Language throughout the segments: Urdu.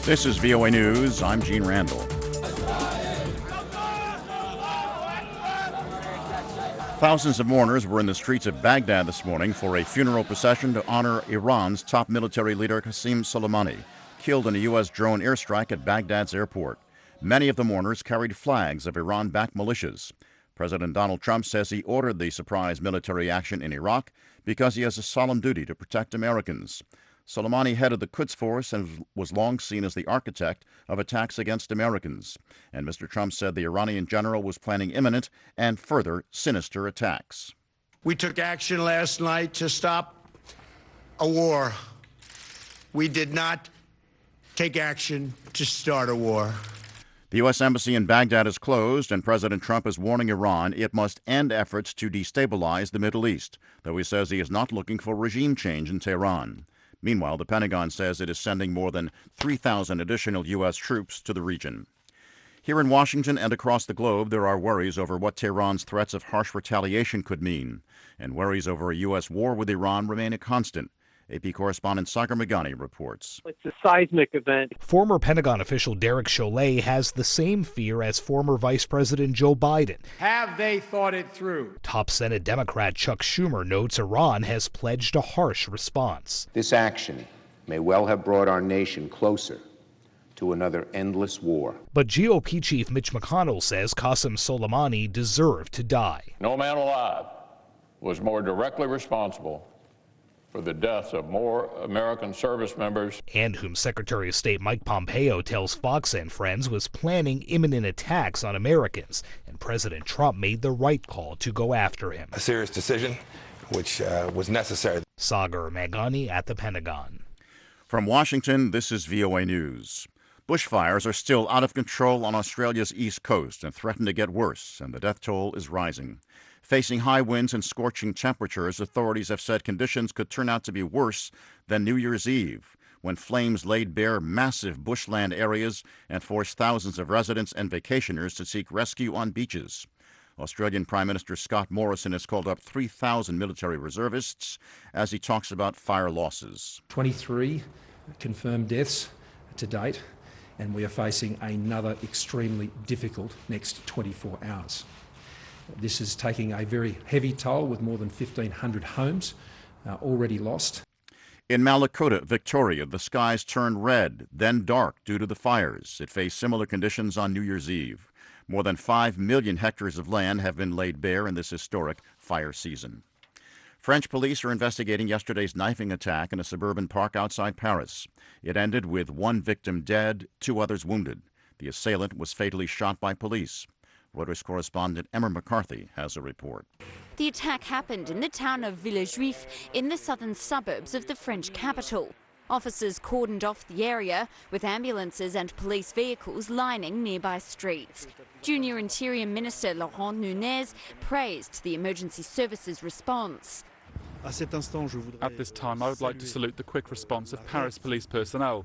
This is VOA News. I'm Gene Randall. Thousands of mourners were in the streets of Baghdad this morning for a funeral procession to honor Iran's top military leader Qasem Soleimani, killed in a U.S. drone airstrike at Baghdad's airport. Many of the mourners carried flags of Iran-backed militias. President Donald Trump says he ordered the surprise military action in Iraq because he has a solemn duty to protect Americans. Soleimani headed the Quds Force and was long seen as the architect of attacks against Americans. And Mr. Trump said the Iranian general was planning imminent and further sinister attacks. We took action last night to stop a war. We did not take action to start a war. The U.S. Embassy in Baghdad is closed, and President Trump is warning Iran it must end efforts to destabilize the Middle East, though he says he is not looking for regime change in Tehran. Meanwhile, the Pentagon says it is sending more than 3,000 additional U.S. troops to the region. Here in Washington and across the globe, there are worries over what Tehran's threats of harsh retaliation could mean, and worries over a U.S. war with Iran remain a constant. AP correspondent Sagar Meghani reports. It's a seismic event. Former Pentagon official Derek Chollet has the same fear as former Vice President Joe Biden. Have they thought it through? Top Senate Democrat Chuck Schumer notes Iran has pledged a harsh response. This action may well have brought our nation closer to another endless war. But GOP Chief Mitch McConnell says Qasem Soleimani deserved to die. No man alive was more directly responsible for the deaths of more American service members. And whom Secretary of State Mike Pompeo tells Fox and Friends was planning imminent attacks on Americans. And President Trump made the right call to go after him. A serious decision, which was necessary. Sagar Meghani at the Pentagon. From Washington, this is VOA News. Bushfires are still out of control on Australia's east coast and threaten to get worse, and the death toll is rising. Facing high winds and scorching temperatures, authorities have said conditions could turn out to be worse than New Year's Eve, when flames laid bare massive bushland areas and forced thousands of residents and vacationers to seek rescue on beaches. Australian Prime Minister Scott Morrison has called up 3,000 military reservists as he talks about fire losses. 23 confirmed deaths to date, and we are facing another extremely difficult next 24 hours. This is taking a very heavy toll with more than 1,500 homes already lost. In Malakota, Victoria, the skies turned red, then dark due to the fires. It faced similar conditions on New Year's Eve. More than 5 million hectares of land have been laid bare in this historic fire season. French police are investigating yesterday's knifing attack in a suburban park outside Paris. It ended with 1 victim dead, 2 others wounded. The assailant was fatally shot by police. Reuters correspondent Emma McCarthy has a report. The attack happened in the town of Villejuif in the southern suburbs of the French capital. Officers cordoned off the area with ambulances and police vehicles lining nearby streets. Junior Interior Minister Laurent Nunez praised the emergency services response. At this time, I would like to salute the quick response of Paris police personnel,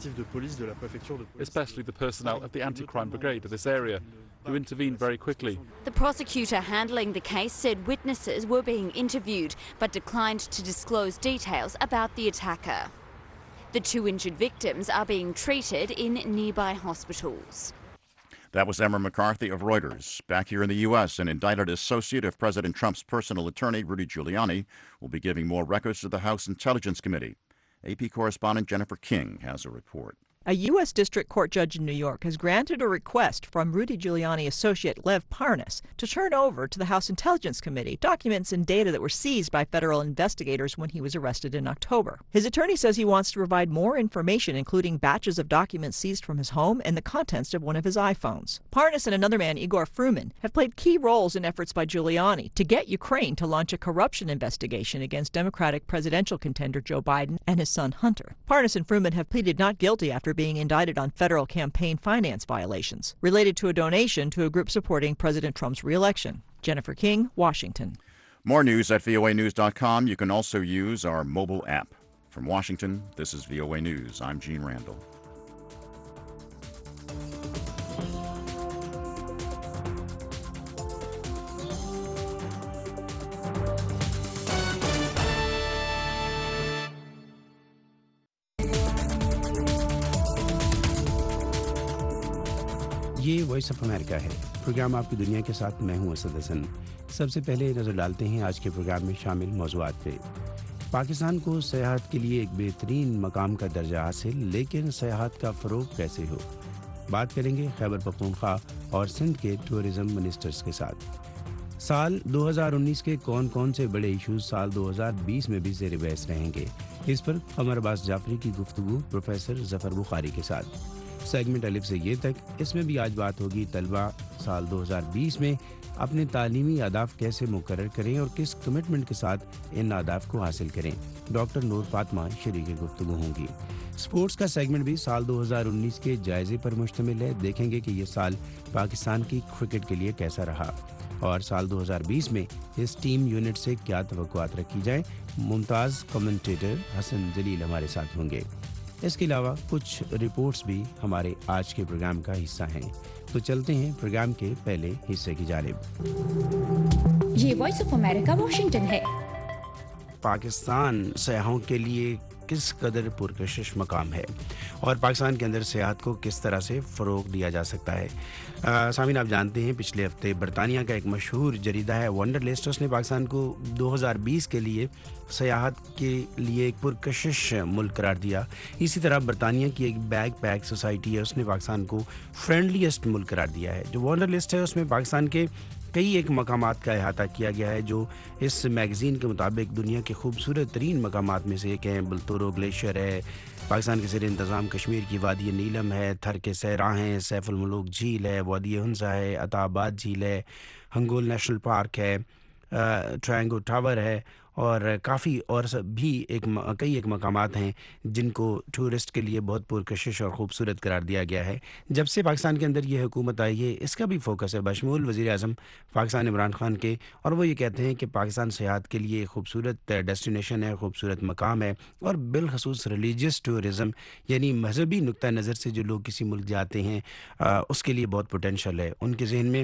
especially the personnel of the anti-crime brigade of this area, who intervened very quickly. The prosecutor handling the case said witnesses were being interviewed, but declined to disclose details about the attacker. The 2 injured victims are being treated in nearby hospitals. That was Emma McCarthy of Reuters. Back here in the U.S., an indicted associate of President Trump's personal attorney, Rudy Giuliani, will be giving more records to the House Intelligence Committee. AP correspondent Jennifer King has a report. A U.S. District Court judge in New York has granted a request from Rudy Giuliani associate Lev Parnas to turn over to the House Intelligence Committee documents and data that were seized by federal investigators when he was arrested in October. His attorney says he wants to provide more information, including batches of documents seized from his home and the contents of one of his iPhones. Parnas and another man, Igor Fruman, have played key roles in efforts by Giuliani to get Ukraine to launch a corruption investigation against Democratic presidential contender Joe Biden and his son Hunter. Parnas and Fruman have pleaded not guilty after being indicted on federal campaign finance violations related to a donation to a group supporting President Trump's re-election. Jennifer King, Washington. More news at voanews.com. You can also use our mobile app. From Washington, this is VOA News. I'm Gene Randall. یہ وائس آف امریکہ ہے، پروگرام آپ کی دنیا کے ساتھ، میں ہوں اسد حسن۔ سب سے پہلے نظر ڈالتے ہیں آج کے پروگرام میں شامل موضوعات پہ۔ پاکستان کو سیاحت کے لیے ایک بہترین مقام کا درجہ حاصل، لیکن سیاحت کا فروغ کیسے ہو؟ بات کریں گے خیبر پختونخوا اور سندھ کے ٹورزم منسٹرز کے ساتھ۔ سال 2019 کے کون سے بڑے ایشوز سال 2020 میں بھی زیر بحث رہیں گے؟ اس پر قمر عباس جعفری کی گفتگو پروفیسر ظفر بخاری کے ساتھ۔ سیگمنٹ الف سے یہ تک، اس میں بھی آج بات ہوگی طلبہ سال 2020 میں اپنے تعلیمی اہداف کیسے مقرر کریں اور کس کمٹمنٹ کے ساتھ ان اہداف کو حاصل کریں۔ ڈاکٹر نور فاطمہ شریک گفتگو ہوں گی۔ سپورٹس کا سیگمنٹ بھی سال 2019 کے جائزے پر مشتمل ہے، دیکھیں گے کہ یہ سال پاکستان کی کرکٹ کے لیے کیسا رہا اور سال 2020 میں اس ٹیم یونٹ سے کیا توقعات رکھی جائیں۔ ممتاز کمنٹیٹر حسن جلیل ہمارے ساتھ ہوں گے۔ اس کے علاوہ کچھ رپورٹس بھی ہمارے آج کے پروگرام کا حصہ ہیں، تو چلتے ہیں پروگرام کے پہلے حصے کی جانب۔ یہ وائس آف امریکہ واشنگٹن ہے۔ پاکستان سیاحوں کے لیے کس قدر پرکشش مقام ہے اور پاکستان کے اندر سیاحت کو کس طرح سے فروغ دیا جا سکتا ہے۔ سامعین، آپ جانتے ہیں پچھلے ہفتے برطانیہ کا ایک مشہور جریدہ ہے ونڈر لسٹ، اس نے پاکستان کو 2020 کے لیے سیاحت کے لیے ایک پرکشش ملک قرار دیا۔ اسی طرح برطانیہ کی ایک بیک پیک سوسائٹی ہے، اس نے پاکستان کو فرینڈلیسٹ ملک قرار دیا ہے۔ جو ونڈر لسٹ ہے اس میں پاکستان کے کئی ایک مقامات کا احاطہ کیا گیا ہے جو اس میگزین کے مطابق دنیا کے خوبصورت ترین مقامات میں سے ایک ہیں۔ بلتورو گلیشیئر ہے، پاکستان کے زیر انتظام کشمیر کی وادی نیلم ہے، تھر کے صحرا ہیں، سیف الملوک جھیل ہے، وادی ہنزا ہے، عطا آباد جھیل ہے، ہنگول نیشنل پارک ہے، ٹرائنگو ٹاور ہے اور کافی اور بھی کئی ایک مقامات ہیں جن کو ٹورسٹ کے لیے بہت پرکشش اور خوبصورت قرار دیا گیا ہے۔ جب سے پاکستان کے اندر یہ حکومت آئی ہے اس کا بھی فوکس ہے بشمول وزیر اعظم پاکستان عمران خان کے، اور وہ یہ کہتے ہیں کہ پاکستان سیاحت کے لیے خوبصورت ڈیسٹینیشن ہے، خوبصورت مقام ہے، اور بالخصوص ریلیجیس ٹورزم یعنی مذہبی نقطہ نظر سے جو لوگ کسی ملک جاتے ہیں اس کے لیے بہت پوٹینشل ہے۔ ان کے ذہن میں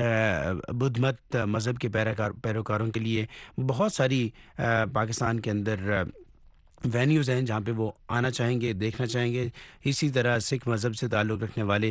بدھ مت مذہب کے پیروکاروں کے لیے بہت ساری پاکستان کے اندر وینیوز ہیں جہاں پہ وہ آنا چاہیں گے، دیکھنا چاہیں گے۔ اسی طرح سکھ مذہب سے تعلق رکھنے والے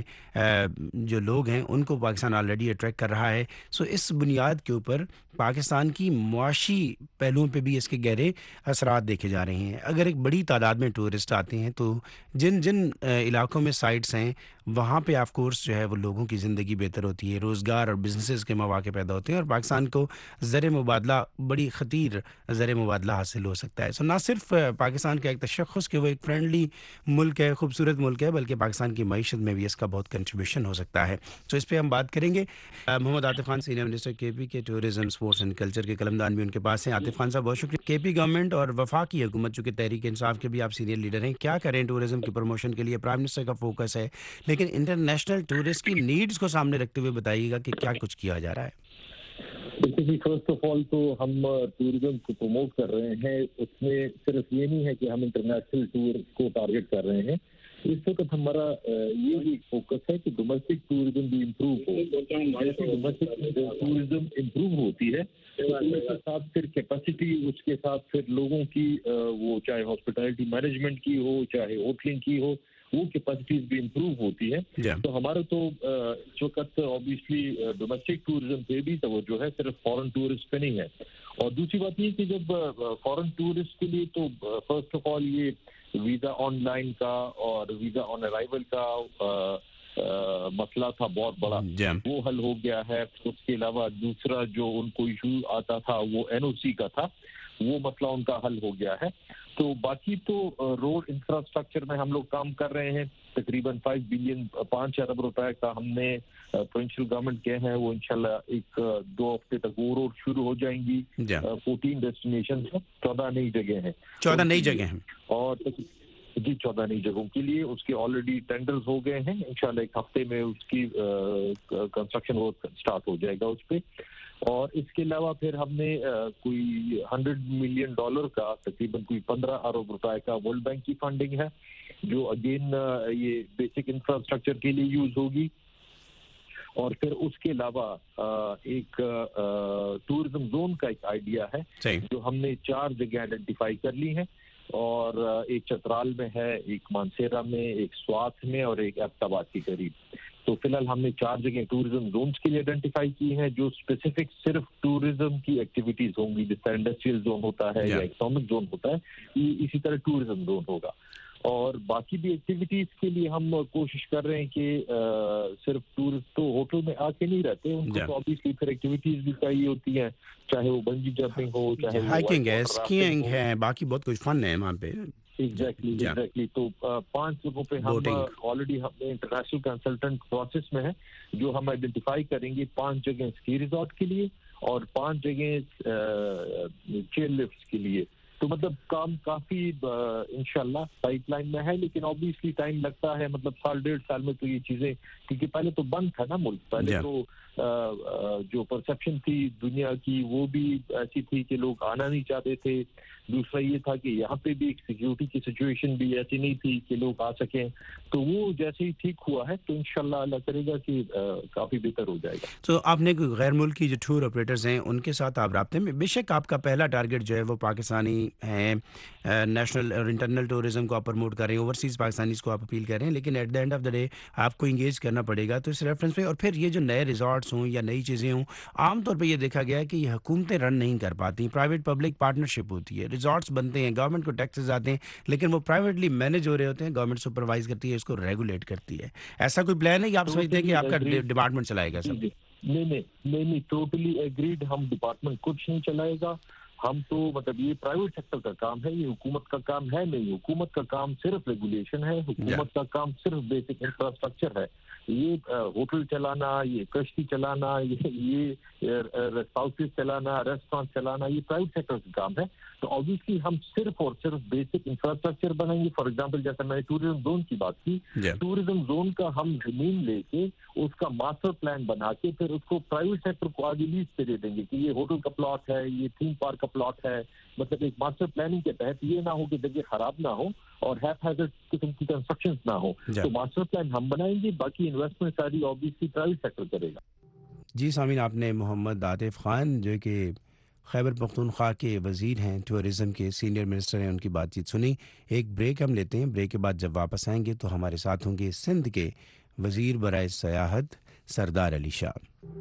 جو لوگ ہیں ان کو پاکستان آلریڈی اٹریکٹ کر رہا ہے۔ سو اس بنیاد کے اوپر پاکستان کی معاشی پہلوؤں پہ بھی اس کے گہرے اثرات دیکھے جا رہے ہیں۔ اگر ایک بڑی تعداد میں ٹورسٹ آتے ہیں تو جن علاقوں میں سائٹس ہیں وہاں پہ آف کورس جو ہے وہ لوگوں کی زندگی بہتر ہوتی ہے، روزگار اور بزنسز کے مواقع پیدا ہوتے ہیں، اور پاکستان کو زر مبادلہ بڑی خطیر زر مبادلہ حاصل ہو سکتا ہے۔ سو نہ صرف پاکستان کا ایک تشخص کہ وہ ایک فرینڈلی ملک ہے، خوبصورت ملک ہے، بلکہ پاکستان کی معیشت میں بھی اس کا بہت کنٹریبیوشن ہو سکتا ہے۔ تو اس پہ ہم بات کریں گے۔ Muhammad Atif Khan senior minister K P کے ٹورزم اسپورٹس اینڈ کلچر کے قلمدان بھی ان کے پاس ہیں۔ عاطف خان صاحب بہت شکریہ۔ کے پی گورنمنٹ اور وفاقی حکومت چونکہ تحریک انصاف کے بھی آپ سینئر لیڈر ہیں، کیا کریں ٹورزم کی پروموشن کے لیے؟ پرائم منسٹر کا فوکس ہے، لیکن انٹرنیشنل ٹورسٹ کی نیڈز کو سامنے رکھتے ہوئے بتائیے گا کہ کیا کچھ کیا جا رہا ہے۔ دیکھیے، فرسٹ آف آل تو ہم ٹورزم کو پروموٹ کر رہے ہیں، اس میں صرف یہ نہیں ہے کہ ہم انٹرنیشنل ٹور کو ٹارگٹ کر رہے ہیں، اس وقت ہمارا یہ بھی فوکس ہے کہ ڈومیسٹک ٹورزم بھی امپروو ہو۔ ڈومیسٹک ٹورزم امپروو ہوتی ہے تو اس کے ساتھ پھر کیپیسٹی، اس کے ساتھ پھر لوگوں کی وہ چاہے ہاسپٹیلٹی مینجمنٹ کی ہو چاہے ہوٹلنگ کی ہو، وہ کیپیسٹیز بھی امپروو ہوتی ہے۔ تو ہمارا تو اس وقت اوبیسلی ڈومیسٹک ٹورزم پہ بھی توجہ ہے، صرف فارن ٹورسٹ پہ نہیں ہے۔ اور دوسری بات یہ کہ جب فارن ٹورسٹ کے لیے تو فرسٹ آف آل یہ ویزا آن لائن کا اور ویزا آن ارائیول کا مسئلہ تھا بہت بڑا، وہ حل ہو گیا ہے۔ اس کے علاوہ دوسرا جو ان کو ایشو آتا تھا وہ این او سی کا تھا، وہ مسئلہ ان کا حل ہو گیا ہے۔ تو باقی تو روڈ انفراسٹرکچر میں ہم لوگ کام کر رہے ہیں، تقریباً 5 بلین 5 ارب روپے کا ہم نے پروونشل گورنمنٹ کے ہیں، وہ انشاءاللہ 1-2 ہفتے تک وہ روڈ شروع ہو جائیں گی۔ 14 ڈیسٹینیشن 14 نئی جگہ ہیں، 14 نئی جگہ ہیں، اور جی 14 نئی جگہوں کے لیے اس کے آلریڈی ٹینڈرز ہو گئے ہیں۔ انشاءاللہ 1 ہفتے میں اس کی کنسٹرکشن ورک سٹارٹ ہو جائے گا اس پہ۔ اور اس کے علاوہ پھر ہم نے کوئی $100 ملین کا تقریباً کوئی 15 ارب روپے کا ورلڈ بینک کی فنڈنگ ہے، جو اگین یہ بیسک انفراسٹرکچر کے لیے یوز ہوگی۔ اور پھر اس کے علاوہ ایک ٹورزم زون کا ایک آئیڈیا ہے جو ہم نے 4 جگہ آئیڈینٹیفائی کر لی ہیں، اور ایک چترال میں ہے، ایک مانسیرا میں، ایک سوات میں اور ایک ایبٹ آباد کے قریب۔ तो फिलहाल हमने 4 जगह टूरिज्म जोन्स के लिए आइडेंटिफाई की हैं जो स्पेसिफिक सिर्फ टूरिज्म की एक्टिविटीज होंगी, जिस तरह इंडस्ट्रियल जोन होता है या इकोनॉमिक जोन होता है, इसी तरह टूरिज्म जोन होगा। और बाकी भी एक्टिविटीज के लिए हम कोशिश कर रहे हैं कि सिर्फ टूरिस्ट तो होटल में आके नहीं रहते, उनको तो ऑब्वियसली फिर एक्टिविटीज भी चाहिए होती हैं, चाहे वो बंजी जंपिंग हो, चाहे हाइकिंग है, स्कीइंग है, बाकी बहुत कुछ फन है वहाँ पे। एग्जैक्टली। तो 5 जगहों पे हम ऑलरेडी हमने इंटरनेशनल कंसल्टेंट प्रोसेस में है, जो हम आइडेंटिफाई करेंगे 5 जगह स्की रिजॉर्ट के लिए और 5 जगह चेयर लिफ्ट के लिए। तो मतलब काम काफी इंशाल्लाह पाइपलाइन में है, लेकिन ऑब्वियसली टाइम लगता है, मतलब 1.5 साल में तो ये चीजें, क्योंकि पहले तो बंद था ना मुल्क, पहले तो जो परसेप्शन थी दुनिया की वो भी ऐसी थी कि लोग आना नहीं चाहते थे। दूसरा ये था कि यहाँ पे भी एक सिक्योरिटी की सिचुएशन भी ऐसी नहीं थी कि लोग आ सकें। तो वो जैसे ही ठीक हुआ है तो इंशाल्लाह अल्लाह करेगा कि काफी बेहतर हो जाएगा। तो आपने गैर मुल्की जो टूर ऑपरेटर्स हैं उनके साथ आप राब्ते में, बेशक आपका पहला टारगेट जो है वो पाकिस्तानी है, नेशनल और इंटरनल टूरिज्म को आप प्रमोट कर रहे हैं, ओवरसीज़ पाकिस्तानीज़ को आप अपील कर रहे हैं, लेकिन at the end of the day आपको इंगेज करना पड़ेगा। तो इस रेफरेंस पे और फिर ये जो नए रिजॉर्ट्स हों या नई चीज़ें हों, आमतौर पे ये देखा गया है कि ये हुकूमतें रन नहीं कर पाती, प्राइवेट पब्लिक पार्टनरशिप होती है, रिजॉर्ट्स बनते हैं, गवर्नमेंट को टैक्सेस आते हैं, लेकिन वो प्राइवेटली मैनेज हो रहे होते हैं, गवर्नमेंट सुपरवाइज करती है, इसको रेगुलेट करती है। ऐसा कोई प्लान है कि आप समझते हैं कि आपका डिपार्टमेंट चलाएगा सब? नहीं, टोटली एग्रीड। हम डिपार्टमेंट कुछ नहीं चलाएगा, हम तो मतलब ये प्राइवेट सेक्टर का काम है, ये हुकूमत का काम है नहीं। हुकूमत का काम सिर्फ रेगुलेशन है, हुकूमत का काम सिर्फ बेसिक इंफ्रास्ट्रक्चर है। ये होटल चलाना, ये कश्ती चलाना, ये हाउसेस चलाना, रेस्टोरेंट चलाना, ये प्राइवेट सेक्टर का काम है। तो ऑब्वियसली हम सिर्फ और सिर्फ बेसिक इंफ्रास्ट्रक्चर बनाएंगे। फॉर एग्जांपल जैसे मैंने टूरिज्म जोन की बात की, टूरिज्म जोन का हम जमीन लेके उसका मास्टर प्लान बना के फिर उसको प्राइवेट सेक्टर को आगे लीज पे दे देंगे कि ये होटल का प्लॉट है, ये थीम पार्क का प्लॉट है। मतलब एक मास्टर प्लानिंग के तहत ये ना हो कि जगह खराब ना हो और हैज़ार्ड किस्म की कंस्ट्रक्शंस ना हो। तो मास्टर प्लान हम बनाएंगे, बाकी इन्वेस्टमेंट सारी ऑब्वियसली प्राइवेट सेक्टर करेगा। जी सामीन, आपने मोहम्मद आतिफ खान जो कि खैबर पख्तूनख्वा के वज़ीर हैं, टूरिज़म के सीनियर मिनिस्टर हैं, उनकी बातचीत सुनी। एक ब्रेक हम लेते हैं, ब्रेक के बाद जब वापस आएंगे तो हमारे साथ होंगे सिंध के वज़ीर बराए सयाहत सरदार अली शाह।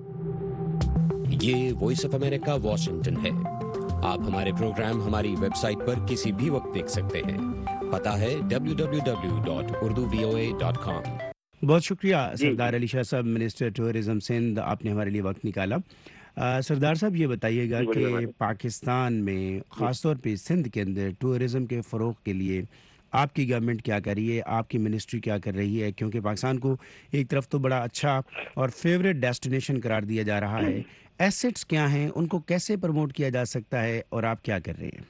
ये वॉइस ऑफ अमेरिका वाशिंगटन है। आप हमारे प्रोग्राम हमारी वेबसाइट पर किसी भी वक्त देख सकते हैं। पता है www.urduvoa.com। बहुत शुक्रिया सरदार अली शाह साहब, मिनिस्टर टूरिज़म सिंध, आपने हमारे लिए वक्त निकाला। सरदार साहब ये बताइएगा कि पाकिस्तान में ख़ासतौर पे सिंध के अंदर टूरिज़म के फ़रोग़ के लिए आपकी गवर्नमेंट क्या कर रही है, आपकी मिनिस्ट्री क्या कर रही है? क्योंकि पाकिस्तान को एक तरफ तो बड़ा अच्छा और फेवरेट डेस्टिनेशन करार दिया जा रहा है, एसेट्स क्या हैं, उनको कैसे प्रमोट किया जा सकता है और आप क्या कर रहे हैं?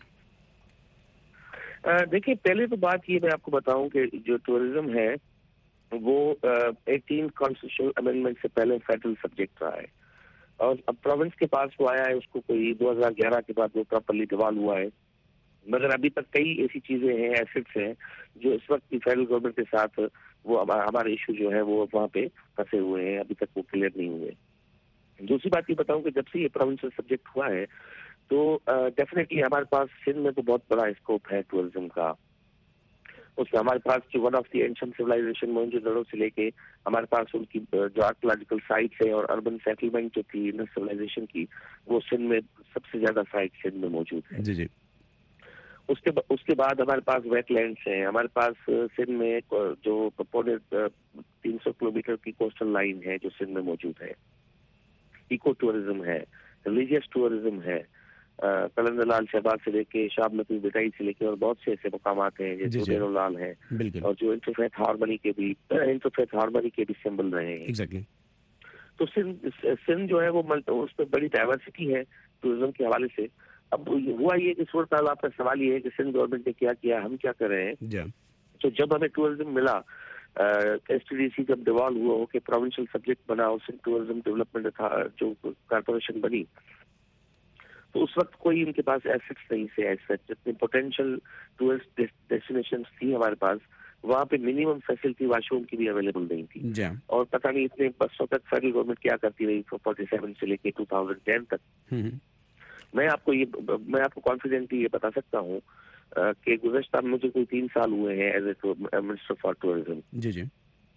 देखिए, पहले तो बात ये मैं आपको बताऊं कि जो टूरिज्म है वो 18 कॉन्स्टिट्यूशनल अमेंडमेंट से पहले फेडरल सब्जेक्ट रहा है और अब प्रोविंस के पास वो आया है, उसको कोई 2011 के बाद वो प्रॉपर्ली डिवॉल्व हुआ है। मगर अभी तक कई ऐसी चीजें हैं, एसेट्स हैं जो इस वक्त की फेडरल गवर्नमेंट के साथ वो हमारे इशू जो है वो वहाँ पे फंसे हुए हैं, अभी तक वो क्लियर नहीं हुए। दूसरी बात ये बताऊं कि जब से ये प्रोविंशियल सब्जेक्ट हुआ है तो डेफिनेटली हमारे पास सिंध में तो बहुत बड़ा स्कोप है टूरिज्म का। उसमें हमारे पास जो one of the ancient civilization Mohenjodaro से लेके हमारे पास उनकी जो आर्कियोलॉजिकल साइट्स है और अर्बन सेटलमेंट जो थी इंडस सिविलाइजेशन की, वो सिंध में सबसे ज्यादा साइट सिंध में मौजूद है। जी जी। उसके बाद हमारे पास वेटलैंड्स हैं, हमारे पास सिंध में जो 300 किलोमीटर की कोस्टल लाइन है जो सिंध में मौजूद है। इको टूरिज्म है, रिलीजियस टूरिज्म है, कलंदर लाल शहबाज से लेके शाब लतीफ बिटाई से लेके और बहुत से ऐसे मकामात हैं जैसे डेरो लाल हैं और जो इंटरफेथ हार्मनी के भी सिंबल रहे हैं। एग्जैक्टली। तो सिंध जो है वो उसमें बड़ी डाइवर्सिटी है टूरिज्म के हवाले से। अब हुआ ये कि सूरत हाल, आपका सवाल ये है कि सिंध गवर्नमेंट ने क्या किया, हम क्या कर रहे हैं। तो जब हमें टूरिज्म मिला, STDC जब डिवॉल्व हुआ हो के प्रोविंशियल सब्जेक्ट बना और सिंध टूरिज्म डेवलपमेंट जो कॉर्पोरेशन बनी, तो उस वक्त कोई इनके पास एसेट्स नहीं थे ऐसे। जितने पोटेंशियल टूरिस्ट डेस्टिनेशंस थी हमारे पास, वहाँ पे मिनिमम फैसिलिटी वॉशरूम की भी अवेलेबल नहीं थी। और पता नहीं इतने बरसों तक फेडरल गवर्नमेंट क्या करती रही, 47 से लेके 2010 तक। मैं आपको कॉन्फिडेंटली ये बता सकता हूँ कि गुज़श्ता मुझे कोई 3 साल हुए हैं as a minister for tourism. जी जी। तो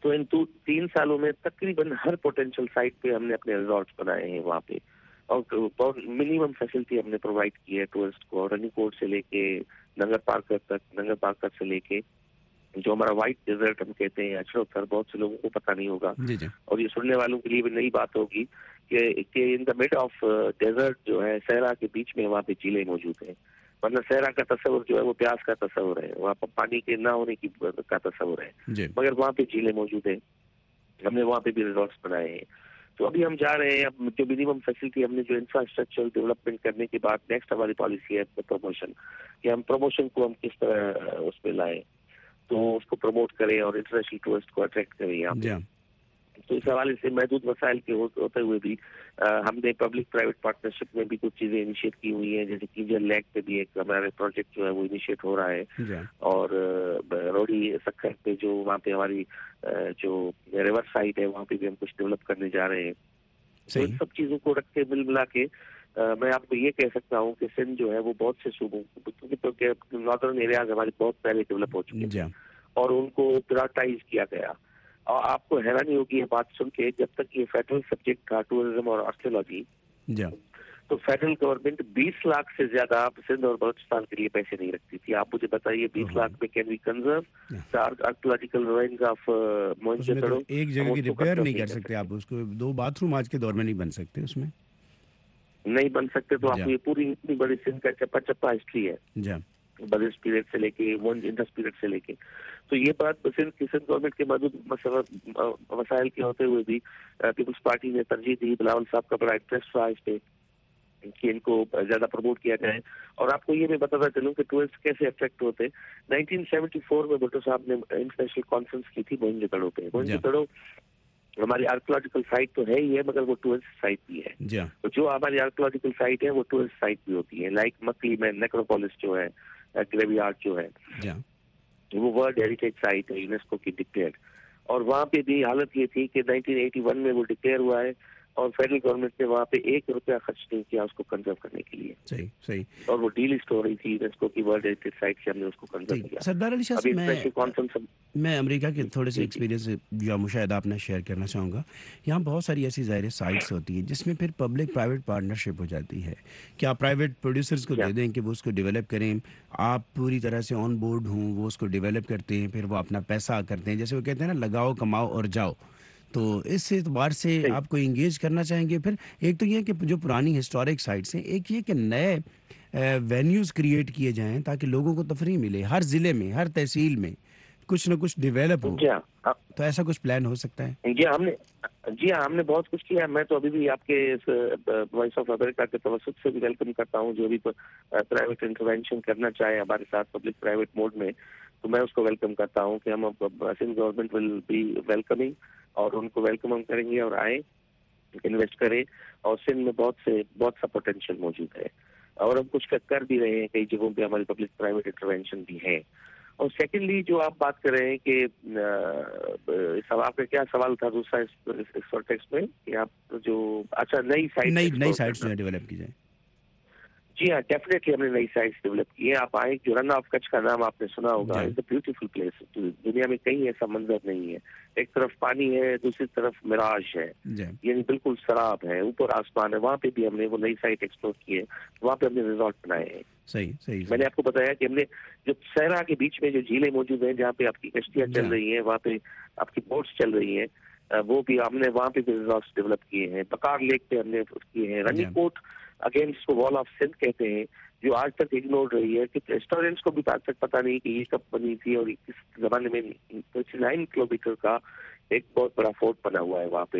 تو ان 3 سالوں میں تقریباً ہر پوٹینشیل سائٹ پہ ہم نے اپنے ریزورٹس بنائے ہیں وہاں پہ, اور منیمم فیسلٹی ہم نے پرووائڈ کی ہے ٹورسٹ کو, رنی کوٹ سے لے کے ننگر پارکر سے لے کے جو ہمارا وائٹ ڈیزرٹ ہم کہتے ہیں اچھوتر, بہت سے لوگوں کو پتہ نہیں ہوگا, اور یہ سننے والوں کے لیے بھی نئی بات ہوگی کہ in the mid of desert جو ہے صحرا کے بیچ میں وہاں پہ جھیلیں موجود ہیں, ورنہ صحرا کا تصور جو ہے وہ پیاس کا تصور ہے, وہاں پر پانی کے نہ ہونے کی کا تصور ہے, مگر وہاں پہ جھیلیں موجود ہیں, ہم نے وہاں پہ بھی ریزورٹس بنائے ہیں. تو ابھی ہم جا رہے ہیں, اب جو منیمم فیسلٹی ہم نے جو انفراسٹرکچر ڈیولپمنٹ کرنے کے بعد نیکسٹ ہماری پالیسی ہے پروموشن, کہ ہم پروموشن کو ہم کس طرح اس پہ لائیں, تو اس کو پروموٹ کریں اور انٹرنیشنل ٹورسٹ کو اٹریکٹ کریں یہاں پہ. تو اس حوالے سے محدود وسائل کے ہوتے ہوئے بھی ہم نے پبلک پرائیویٹ پارٹنرشپ میں بھی کچھ چیزیں انیشیٹ کی ہوئی ہیں, جیسے کینجر لیک پہ بھی ایک ہمارا پروجیکٹ جو ہے وہ انیشیٹ ہو رہا ہے, اور روڈی سکھر پہ جو وہاں پہ ہماری جو ریور سائٹ ہے وہاں پہ بھی ہم کچھ ڈیولپ کرنے جا رہے ہیں. تو ان سب چیزوں کو رکھ کے مل ملا کے میں آپ کو یہ کہہ سکتا ہوں کہ سندھ جو ہے وہ بہت سے صوبوں, کیونکہ ناردرن ایریاز ہمارے بہت پہلے ڈیولپ ہو چکے ہیں اور ان کو پرائورٹائز کیا گیا. اور آپ کو حیرانی ہوگی یہ بات سن کے, جب تک یہ فیڈرل سبجیکٹ تھا ٹورزم اور آرکیولوجی, تو فیڈرل گورنمنٹ 20 لاکھ سے زیادہ سندھ اور بلوچستان کے لیے پیسے نہیں رکھتی تھی. آپ مجھے بتائیے 20 لاکھ میں can we conserve archaeological ruins of Mohenjodaro? ایک جگہ کی ریپیئر نہیں کر سکتے آپ, اس کو 2 باتھ روم آج کے دور میں نہیں بن سکتے, اس میں نہیں بن سکتے. تو آپ کو یہ پوری اتنی بڑی سندھ کا چپا چپا ہسٹری ہے, برس پیریڈ سے لے کے انڈس پیریڈ سے لے کے. تو یہ بات سندھ گورنمنٹ کے محدود وسائل کے ہوتے ہوئے بھی پیپلز پارٹی نے ترجیح دی, بلاول صاحب کا بڑا انٹرسٹ رہا اس پہ کہ ان کو زیادہ پروموٹ کیا جائے. اور آپ کو یہ میں بتاتا چلوں کہ ٹورسٹ کیسے افیکٹ ہوتے. 1974 میں بھٹو صاحب نے انٹرنیشنل کانفرنس کی تھی موہنجو-دڑو پہ. موہنجو-دڑو ہماری آرکیولوجیکل سائٹ تو ہے ہی ہے, مگر وہ ٹورسٹ سائٹ بھی ہے. جو ہماری آرکیولوجیکل سائٹ ہے وہ ٹورسٹ سائٹ بھی ہوتی ہے, لائک مکلی میں نیکروپولس جو ہے, گریو یارڈ جو ہے, وہ ورلڈ ہیریٹیج سائٹ ہے یونیسکو کی ڈکلیئرڈ. اور وہاں پہ بھی حالت یہ تھی کہ 1981 میں وہ ڈکلیئر ہوا ہے, اور فیڈرل گورنمنٹ نے وہاں پہ 1 روپیہ خرچ نہیں کیا اس کو کنزرو کرنے کے لیے. صحیح. اور وہ ڈیل لسٹ ہو رہی تھی یونیسکو کی ورلڈ ہیریٹیج سائٹ سے, ہم نے اس کو کنزرو کیا. سردار علی شاہ, میں امریکہ کے تھوڑے سے ایکسپیرینس یا مشاہدہ اپنا شیئر کرنا چاہوں گا. یہاں بہت ساری ایسی ظاہر سائٹس ہوتی ہیں جس میں پھر پبلک پرائیویٹ پارٹنرشپ ہو جاتی ہے, کہ آپ پرائیویٹ پروڈیوسرز کو دے دیں کہ وہ اس کو ڈیولپ کریں, آپ پوری طرح سے آن بورڈ ہوں, وہ اس کو ڈیولپ کرتے ہیں, پھر وہ اپنا پیسہ کرتے ہیں, جیسے وہ کہتے ہیں نا لگاؤ کماؤ اور جاؤ. تو اس اعتبار سے آپ کو انگیج کرنا چاہیں گے. پھر ایک تو یہ کہ جو پرانی ہسٹورک سائٹس ہیں, ایک یہ کہ نئے وینیوز کریٹ کیے جائیں تاکہ لوگوں کو تفریح ملے, ہر ضلع میں ہر تحصیل میں کچھ نہ کچھ ڈیولپ ہو. تو ایسا کچھ پلان ہو سکتا ہے؟ جی ہاں, ہم نے بہت کچھ کیا. میں تو ابھی بھی آپ کے وائس آف امریکہ کے توسط سے بھی ویلکم کرتا ہوں, جو بھی پرائیویٹ انٹروینشن کرنا چاہے ہمارے ساتھ پبلک پرائیویٹ موڈ میں, تو میں اس کو ویلکم کرتا ہوں کہ ہم Sindh government will be welcoming, اور ان کو ویلکم ہم کریں گے اور آئیں انویسٹ کریں. اور سندھ میں بہت سا پوٹینشیل موجود ہے, اور ہم کچھ کر بھی رہے ہیں, کئی جگہوں پہ ہماری پبلک پرائیویٹ انٹروینشن بھی ہے. اور سیکنڈلی جو آپ بات کر رہے ہیں کہ آپ کا کیا سوال تھا دوسرا اس ٹیکسٹ میں, کہ آپ جو اچھا نئی سائٹس جو ڈیولپ کی جائے. جی ہاں, ڈیفینیٹلی ہم نے نئی سائٹس ڈیولپ کی ہے. آپ آئیں, جو رن آف کچھ کا نام آپ نے سنا ہوگا, اٹس اے بیوٹیفل پلیس. دنیا میں کہیں ایسا منظر نہیں ہے, ایک طرف پانی ہے, دوسری طرف مراج ہے, یعنی بالکل سراب ہے, اوپر آسمان ہے. وہاں پہ بھی ہم نے وہ نئی سائٹ ایکسپلور کی ہے, وہاں پہ ہم نے ریزورٹ بنائے ہیں. صحیح. میں نے آپ کو بتایا کہ ہم نے جو صحرا کے بیچ میں جو جھیلیں موجود ہیں, جہاں پہ آپ کی کشتیاں چل رہی ہیں, وہاں پہ آپ کی بوٹس چل رہی ہیں, وہ بھی ہم نے وہاں پہ بھی ریزورٹس ڈیولپ کیے ہیں. بکار لیک پہ ہم نے کیے ہیں. رنی کوٹ اگین جس کو وال آف سندھ کہتے ہیں, جو آج تک اگنور رہی ہے, کہ ہسٹورینس کو بھی آج تک پتہ نہیں کہ یہ کب بنی تھی اور کس زمانے میں. 9 کلومیٹر کا ایک بہت بڑا فورٹ بنا ہوا ہے وہاں پہ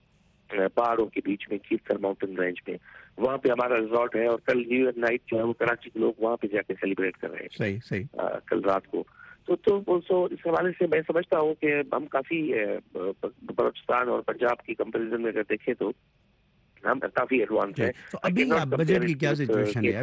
پہاڑوں کے بیچ میں, کیفتر ماؤنٹین رینج میں. وہاں پہ ہمارا ریزورٹ ہے, اور کل نیو ایئر نائٹ جو ہے وہ کراچی کے لوگ وہاں پہ جا کے سیلیبریٹ کر رہے ہیں. صحیح. کل رات کو. تو اس حوالے سے میں سمجھتا ہوں کہ ہم کافی بلوچستان اور پنجاب کی کمپیریزن میں اگر دیکھیں تو ہم کافی ایڈوانس ہیں. تو ابھی بجٹ کی کیا سچویشن ہے؟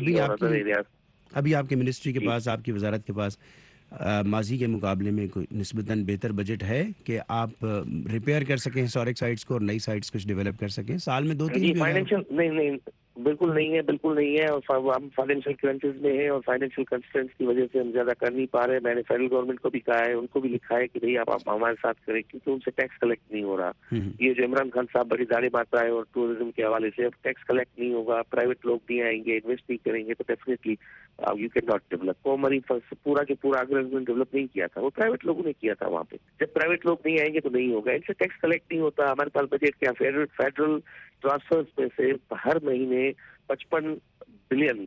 ابھی آپ کے منسٹری کے پاس, آپ کی وزارت کے پاس ماضی کے مقابلے میں کوئی نسبتاً بہتر بجٹ ہے کہ آپ ریپیئر کر سکیں ہسٹورک سائٹس کو اور نئی سائٹس کچھ ڈیولپ کر سکیں سال میں 2-3؟ فائنینشیل بالکل نہیں ہے اور ہم فائنینشیل کرنچز میں ہیں اور فائنینشیل کنسٹرینٹس کی وجہ سے ہم زیادہ کر نہیں پا رہے. میں نے فیڈرل گورنمنٹ کو بھی کہا ہے, ان کو بھی لکھا ہے کہ بھئی آپ ہمارے ساتھ کریں, کیونکہ ان سے ٹیکس کلیکٹ نہیں ہو رہا. یہ جو عمران خان صاحب بڑی داڑھی مارتا ہے اور ٹورزم کے حوالے سے اب ٹیکس کلیکٹ نہیں ہوگا, پرائیویٹ لوگ نہیں آئیں گے, انویسٹ نہیں کریں گے, تو definitely you can not develop. کومری پورا کے پورا اگر ڈیولپ نہیں کیا تھا, وہ پرائیویٹ لوگوں نے کیا تھا وہاں پہ. جب پرائیویٹ لوگ نہیں آئیں گے تو نہیں ہوگا. ان سے ٹیکس کلیکٹ نہیں ہوتا. ہمارے پاس بجٹ کیا, فیڈرل ٹرانسفرز میں سے ہر مہینے 55 بلین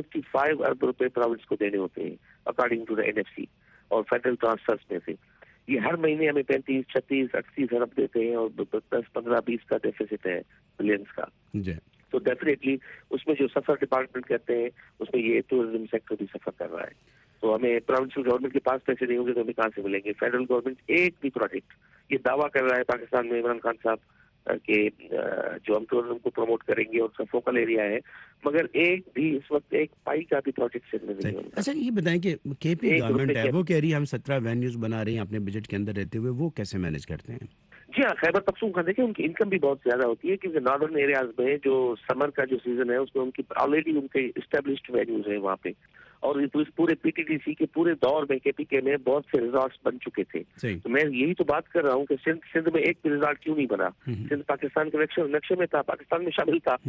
55 ارب روپے پروونس کو دینے ہوتے ہیں اکارڈنگ ٹو دا NFC. اور فیڈرل ٹرانسفرز میں سے یہ ہر مہینے ہمیں 35, 36, 38 ارب دیتے ہیں اور 10, 15, 20 کا ڈیفیسٹ ہے بلینس کا. تو ڈیفینیٹلی اس میں جو سفر ڈپارٹمنٹ کہتے ہیں اس میں یہ ٹورزم سیکٹر بھی سفر کر رہا ہے. تو ہمیں پروونشل گورنمنٹ کے پاس پیسے نہیں ہوں گے تو ہمیں کہاں سے ملیں گے؟ فیڈرل گورنمنٹ ایک بھی پروجیکٹ یہ دعویٰ کر رہا ہے پاکستان میں عمران خان صاحب کہ جو ہم ٹورزم کو پروموٹ کریں گے اور اس کا فوکل ایریا ہے, مگر ایک بھی اس وقت ایک پائی کا بھی پروجیکٹ سے نہیں ہوتا. اچھا یہ بتائیں کہ کے پی گورنمنٹ ہے وہ کہہ رہی ہے ہم 17 وینیوز بنا رہے ہیں اپنے بجٹ کے اندر رہتے ہوئے, وہ کیسے مینیج کرتے ہیں؟ جی ہاں, خیبر پختونخوا دیکھیں ان کی انکم بھی بہت زیادہ ہوتی ہے کیونکہ ناردرن ایریاز میں جو سمر کا جو سیزن ہے اس میں ان کی آلریڈی ان کے اسٹیبلشڈ وینیوز ہیں وہاں پہ, اور اس پورے PTDC کے پورے دور میں KPK میں بہت سے ریزورٹس بن چکے تھے. تو میں یہی تو بات کر رہا ہوں کہ سندھ میں ایک بھی ریزورٹ کیوں نہیں بنا؟ سندھ پاکستان کے نقشے میں تھا, پاکستان میں شامل تھا.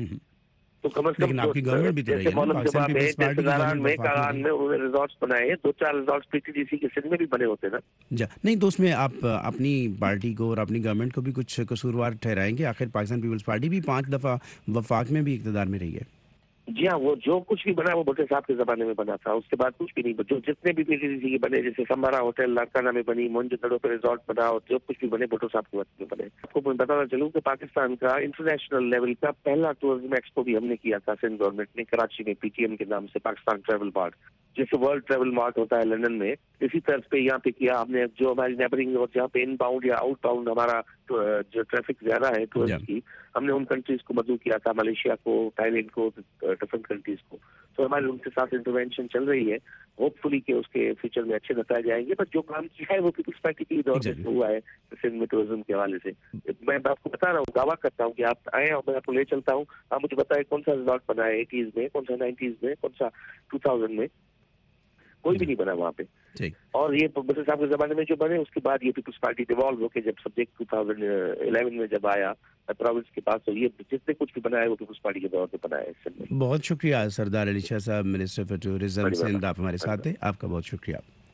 تو کم از کم جیسے مولم جبا میں, جیسے داران میں, کاران میں انہوں نے ریزورٹس بنائے, 2-4 ریزورٹس PTDC کے سندھ میں بھی بنے ہوتے نا. نہیں تو اس میں آپ اپنی پارٹی کو اور اپنی گورنمنٹ کو بھی کچھ قصوروار ٹھہرائیں گے؟ آخر پاکستان پیپلز پارٹی بھی 5 دفعہ وفاق میں بھی اقتدار میں رہی ہے. جی ہاں, وہ جو کچھ بھی بنا وہ بھٹو صاحب کے زمانے میں بنا تھا, اس کے بعد کچھ بھی نہیں. جو جتنے بھی PTDC کے بنے, جیسے سمبارا ہوٹل لاڑکانہ میں بنی, مونجندڑو پہ ریزورٹ بنا, اور جو کچھ بھی بنے بھٹو صاحب کے وقت میں بنے. آپ کو میں بتانا چلوں کہ پاکستان کا انٹرنیشنل لیول کا پہلا ٹورزم ایکسپو بھی ہم نے کیا تھا سندھ گورنمنٹ نے, کراچی میں PTM کے نام سے, پاکستان ٹریول مارٹ. جیسے ورلڈ ٹریول مارٹ ہوتا ہے لندن میں, اسی طرح پہ یہاں پہ کیا ہم نے. جو ہماری نیبرنگ اور جہاں پہ ان باؤنڈ یا آؤٹ باؤنڈ ہمارا جو ٹریفک زیادہ ہے ٹورسٹ کی, ہم نے ان کنٹریز کو مدعو کیا تھا, ملیشیا کو, تھائی لینڈ کو, ڈفرنٹ کنٹریز کو. تو ہماری ان کے ساتھ انٹروینشن چل رہی ہے, ہوپ فلی کہ اس کے فیوچر میں اچھے نتائج جائیں گے. بٹ جو کام کیا ہے وہ پیپلز پارٹی کے دور میں ہوا ہے سندھ میں ٹورزم کے حوالے سے. میں آپ کو بتا رہا ہوں, دعویٰ کرتا ہوں کہ آپ آئیں اور میں آپ کو لے چلتا ہوں, آپ مجھے بتائیں کون سا ریزورٹ بنا ہے 80s میں, کون سا 90s میں, کون سا 2000 میں, کوئی بھی نہیں بنا وہاں پہ. اور یہ بٹو صاحب کے زمانے میں جو بنے, اس کے بعد یہ پیپلز پارٹی ڈیوالو ہو کے جب سبجیکٹ 2011 میں جب آیا پروونس کے پاس, تو یہ جتنے کچھ بھی بنا ہے وہ پیپلز پارٹی کے دور پہ بنا ہے. بہت شکریہ سردار علی شاہ صاحب, منسٹر فار ٹورزم سندھ, آپ ہمارے ساتھ ہیں. آپ کا بہت شکریہ.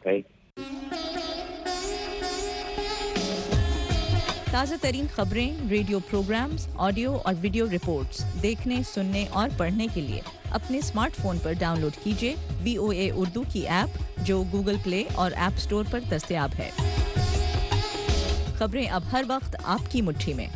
تازہ ترین خبریں, ریڈیو پروگرامز, آڈیو اور ویڈیو رپورٹس دیکھنے, سننے اور پڑھنے کے لیے اپنے اسمارٹ فون پر ڈاؤن لوڈ کیجیے VOA اردو کی ایپ, جو گوگل پلے اور ایپ سٹور پر دستیاب ہے. خبریں اب ہر وقت آپ کی مٹھی میں.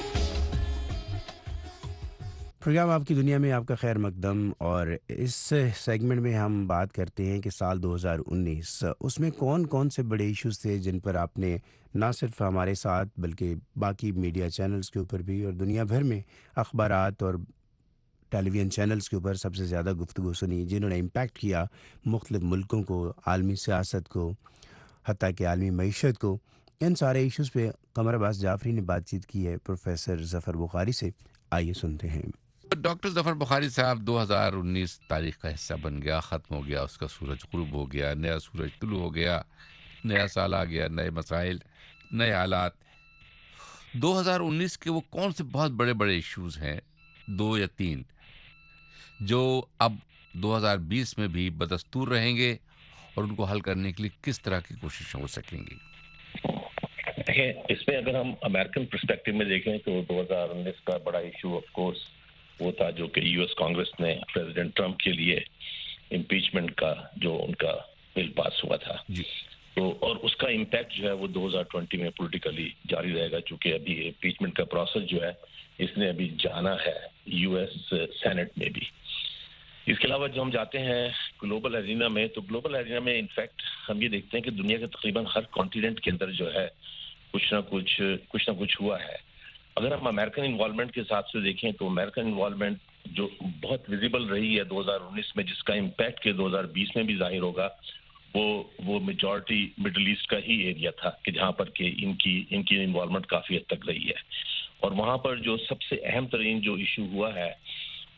پروگرام آپ کی دنیا میں آپ کا خیر مقدم, اور اس سیگمنٹ میں ہم بات کرتے ہیں کہ سال 2019 اس میں کون کون سے بڑے ایشوز تھے جن پر آپ نے نہ صرف ہمارے ساتھ بلکہ باقی میڈیا چینلز کے اوپر بھی اور دنیا بھر میں اخبارات اور ٹیلی ویژن چینلز کے اوپر سب سے زیادہ گفتگو سنی, جنہوں نے امپیکٹ کیا مختلف ملکوں کو, عالمی سیاست کو, حتیٰ کہ عالمی معیشت کو. ان سارے ایشوز پہ قمر عباس جعفری نے بات چیت کی ہے پروفیسر ظفر بخاری سے. آئیے سنتے ہیں. ڈاکٹر ظفر بخاری صاحب, 2019 تاریخ کا حصہ بن گیا, ختم ہو گیا, اس کا سورج غروب ہو گیا, نیا سورج طلوع ہو گیا, نیا سال آ گیا, نئے مسائل, نئے حالات. 2019 کے وہ کون سے بہت بڑے بڑے ایشوز ہیں, 2 یا 3, جو اب 2020 میں بھی بدستور رہیں گے اور ان کو حل کرنے کے لیے کس طرح کی کوششیں ہو سکیں گی؟ دیکھیں, اس میں اگر ہم امریکن پرسپیکٹو میں دیکھیں تو 2019 کا بڑا ایشو آف کورس وہ تھا جو کہ US کانگریس نے پریزیڈنٹ ٹرمپ کے لیے امپیچمنٹ کا جو ان کا بل پاس ہوا تھا. تو اور اس کا امپیکٹ جو ہے وہ 2020 میں پولیٹیکلی جاری رہے گا, چونکہ ابھی امپیچمنٹ کا پروسیس جو ہے اس نے ابھی جانا ہے US سینٹ میں بھی. اس کے علاوہ جو ہم جاتے ہیں گلوبل ایرینا میں, تو گلوبل ایرینا میں انفیکٹ ہم یہ دیکھتے ہیں کہ دنیا کے تقریباً ہر کانٹیننٹ کے اندر جو ہے کچھ نہ کچھ ہوا ہے. اگر ہم امریکن انوالومنٹ کے حساب سے دیکھیں تو امریکن انوالومنٹ جو بہت ویزیبل رہی ہے 2019 میں, جس کا امپیکٹ کے 2020 میں بھی ظاہر ہوگا, وہ میجورٹی مڈل ایسٹ کا ہی ایریا تھا کہ جہاں پر کہ ان کی انوالومنٹ کافی حد تک رہی ہے. اور وہاں پر جو سب سے اہم ترین جو ایشو ہوا ہے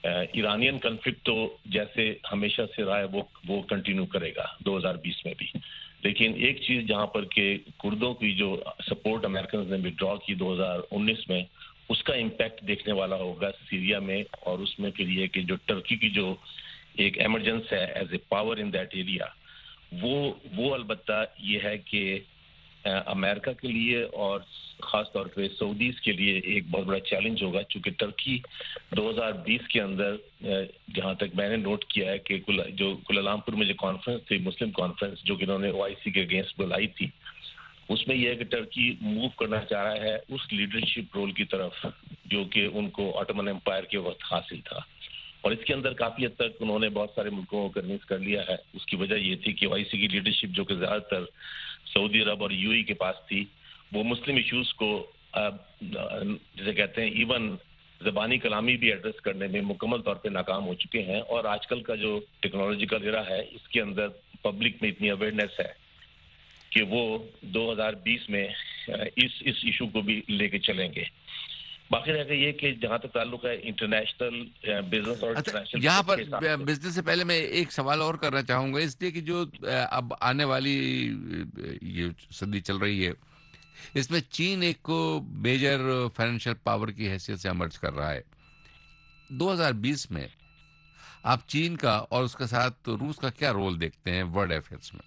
ईरानियन कन्फ्लिक्ट तो जैसे हमेशा से रहा है वो कंटिन्यू करेगा 2020 में भी। लेकिन एक चीज जहां पर के कुर्दों की जो सपोर्ट अमेरिकन ने विड्रॉ की 2019 में, उसका इम्पैक्ट देखने वाला होगा सीरिया में, और उसमें फिर ये कि जो टर्की की जो एक एमरजेंस है as a power in that area, वो अलबत्ता ये है कि अमेरिका के लिए और ख़ास तौर पे सऊदीज़ के लिए एक बहुत बड़ा चैलेंज होगा, चूँकि टर्की 2020 के अंदर जहाँ तक मैंने नोट किया है कि जो कुलालमपुर में जो कॉन्फ्रेंस थी, मुस्लिम कॉन्फ्रेंस, जो कि उन्होंने OIC के अगेंस्ट बुलाई थी, उसमें यह है कि टर्की मूव करना चाह रहा है उस लीडरशिप रोल की तरफ जो कि उनको ऑटोमन एम्पायर के वक्त हासिल था, और इसके अंदर काफ़ी हद तक उन्होंने बहुत सारे मुल्कों को कन्विंस कर लिया है। उसकी वजह ये थी कि OIC की लीडरशिप जो कि ज़्यादातर सऊदी अरब और UAE के पास थी, वो मुस्लिम इश्यूज़ को जैसे कहते हैं इवन ज़बानी कलामी भी एड्रेस करने में मुकम्मल तौर पे नाकाम हो चुके हैं। और आजकल का जो टेक्नोलॉजिकल एरा है, इसके अंदर पब्लिक में इतनी अवेयरनेस है कि वो 2020 में इस इशू को भी लेके चलेंगे। बाकी रह गया ये कि जहाँ तक ताल्लुक है इंटरनेशनल बिजनेस और इंटरनेशनल, यहाँ पर बिजनेस से पहले मैं एक सवाल और करना चाहूँगा, इसलिए कि जो अब आने वाली ये सदी चल रही है, इसमें चीन एक को मेजर फाइनेंशियल पावर की हैसियत से इमर्ज कर रहा है। 2020 में आप चीन का और उसके साथ रूस का क्या रोल देखते हैं वर्ल्ड अफेयर्स में?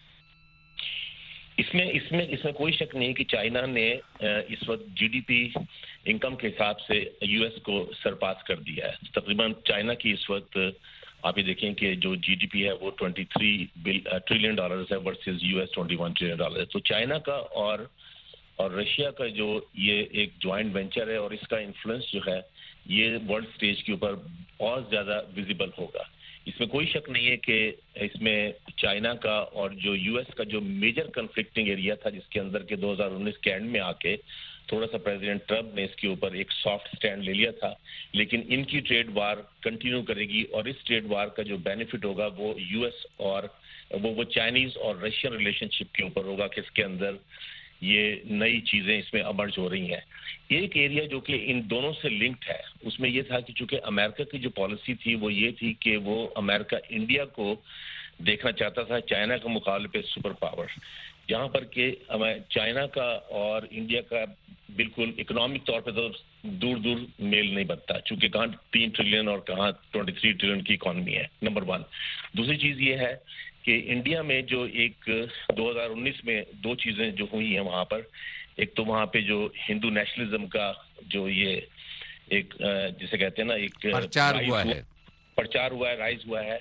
इसमें कोई शक नहीं कि चाइना ने इस वक्त GDP इनकम के हिसाब से US को सरपास कर दिया है। तकरीबन चाइना की इस वक्त आप ये देखें कि जो GDP है वो $23 ट्रिलियन है वर्सेस US $21 ट्रिलियन है। तो चाइना का और रशिया का जो ये एक जॉइंट वेंचर है, और इसका इन्फ्लुएंस जो है ये वर्ल्ड स्टेज के ऊपर बहुत ज़्यादा विजिबल होगा। इसमें कोई शक नहीं है कि इसमें चाइना का और जो US का जो मेजर कन्फ्लिक्टिंग एरिया था, जिसके अंदर के 2019 के एंड में आके थोड़ा सा प्रेसिडेंट ट्रम्प ने इसके ऊपर एक सॉफ्ट स्टैंड ले लिया था, लेकिन इनकी ट्रेड वार कंटिन्यू करेगी, और इस ट्रेड वार का जो बेनिफिट होगा वो US और वो चाइनीज और रशियन रिलेशनशिप के ऊपर होगा कि इसके अंदर ये नई चीज़ें इसमें अमर्ज हो रही हैं। एक एरिया जो कि इन दोनों से लिंक्ड है, उसमें ये था कि चूंकि अमेरिका की जो पॉलिसी थी वो ये थी कि वो अमेरिका इंडिया को देखना चाहता था चाइना के मुकाबले पे सुपर पावर, जहाँ पर कि चाइना का और इंडिया का बिल्कुल इकोनॉमिक तौर पे तो दूर दूर मेल नहीं बनता, चूंकि कहाँ 3 ट्रिलियन और कहाँ 23 ट्रिलियन की इकॉनमी है, नंबर 1। दूसरी चीज़ ये है कि इंडिया में जो एक 2019 में दो चीज़ें जो हुई हैं वहाँ पर, एक तो वहाँ पे जो हिंदू नेशनलिज्म का जो ये एक जिसे कहते हैं ना एक प्रचार हुआ है, राइज हुआ है,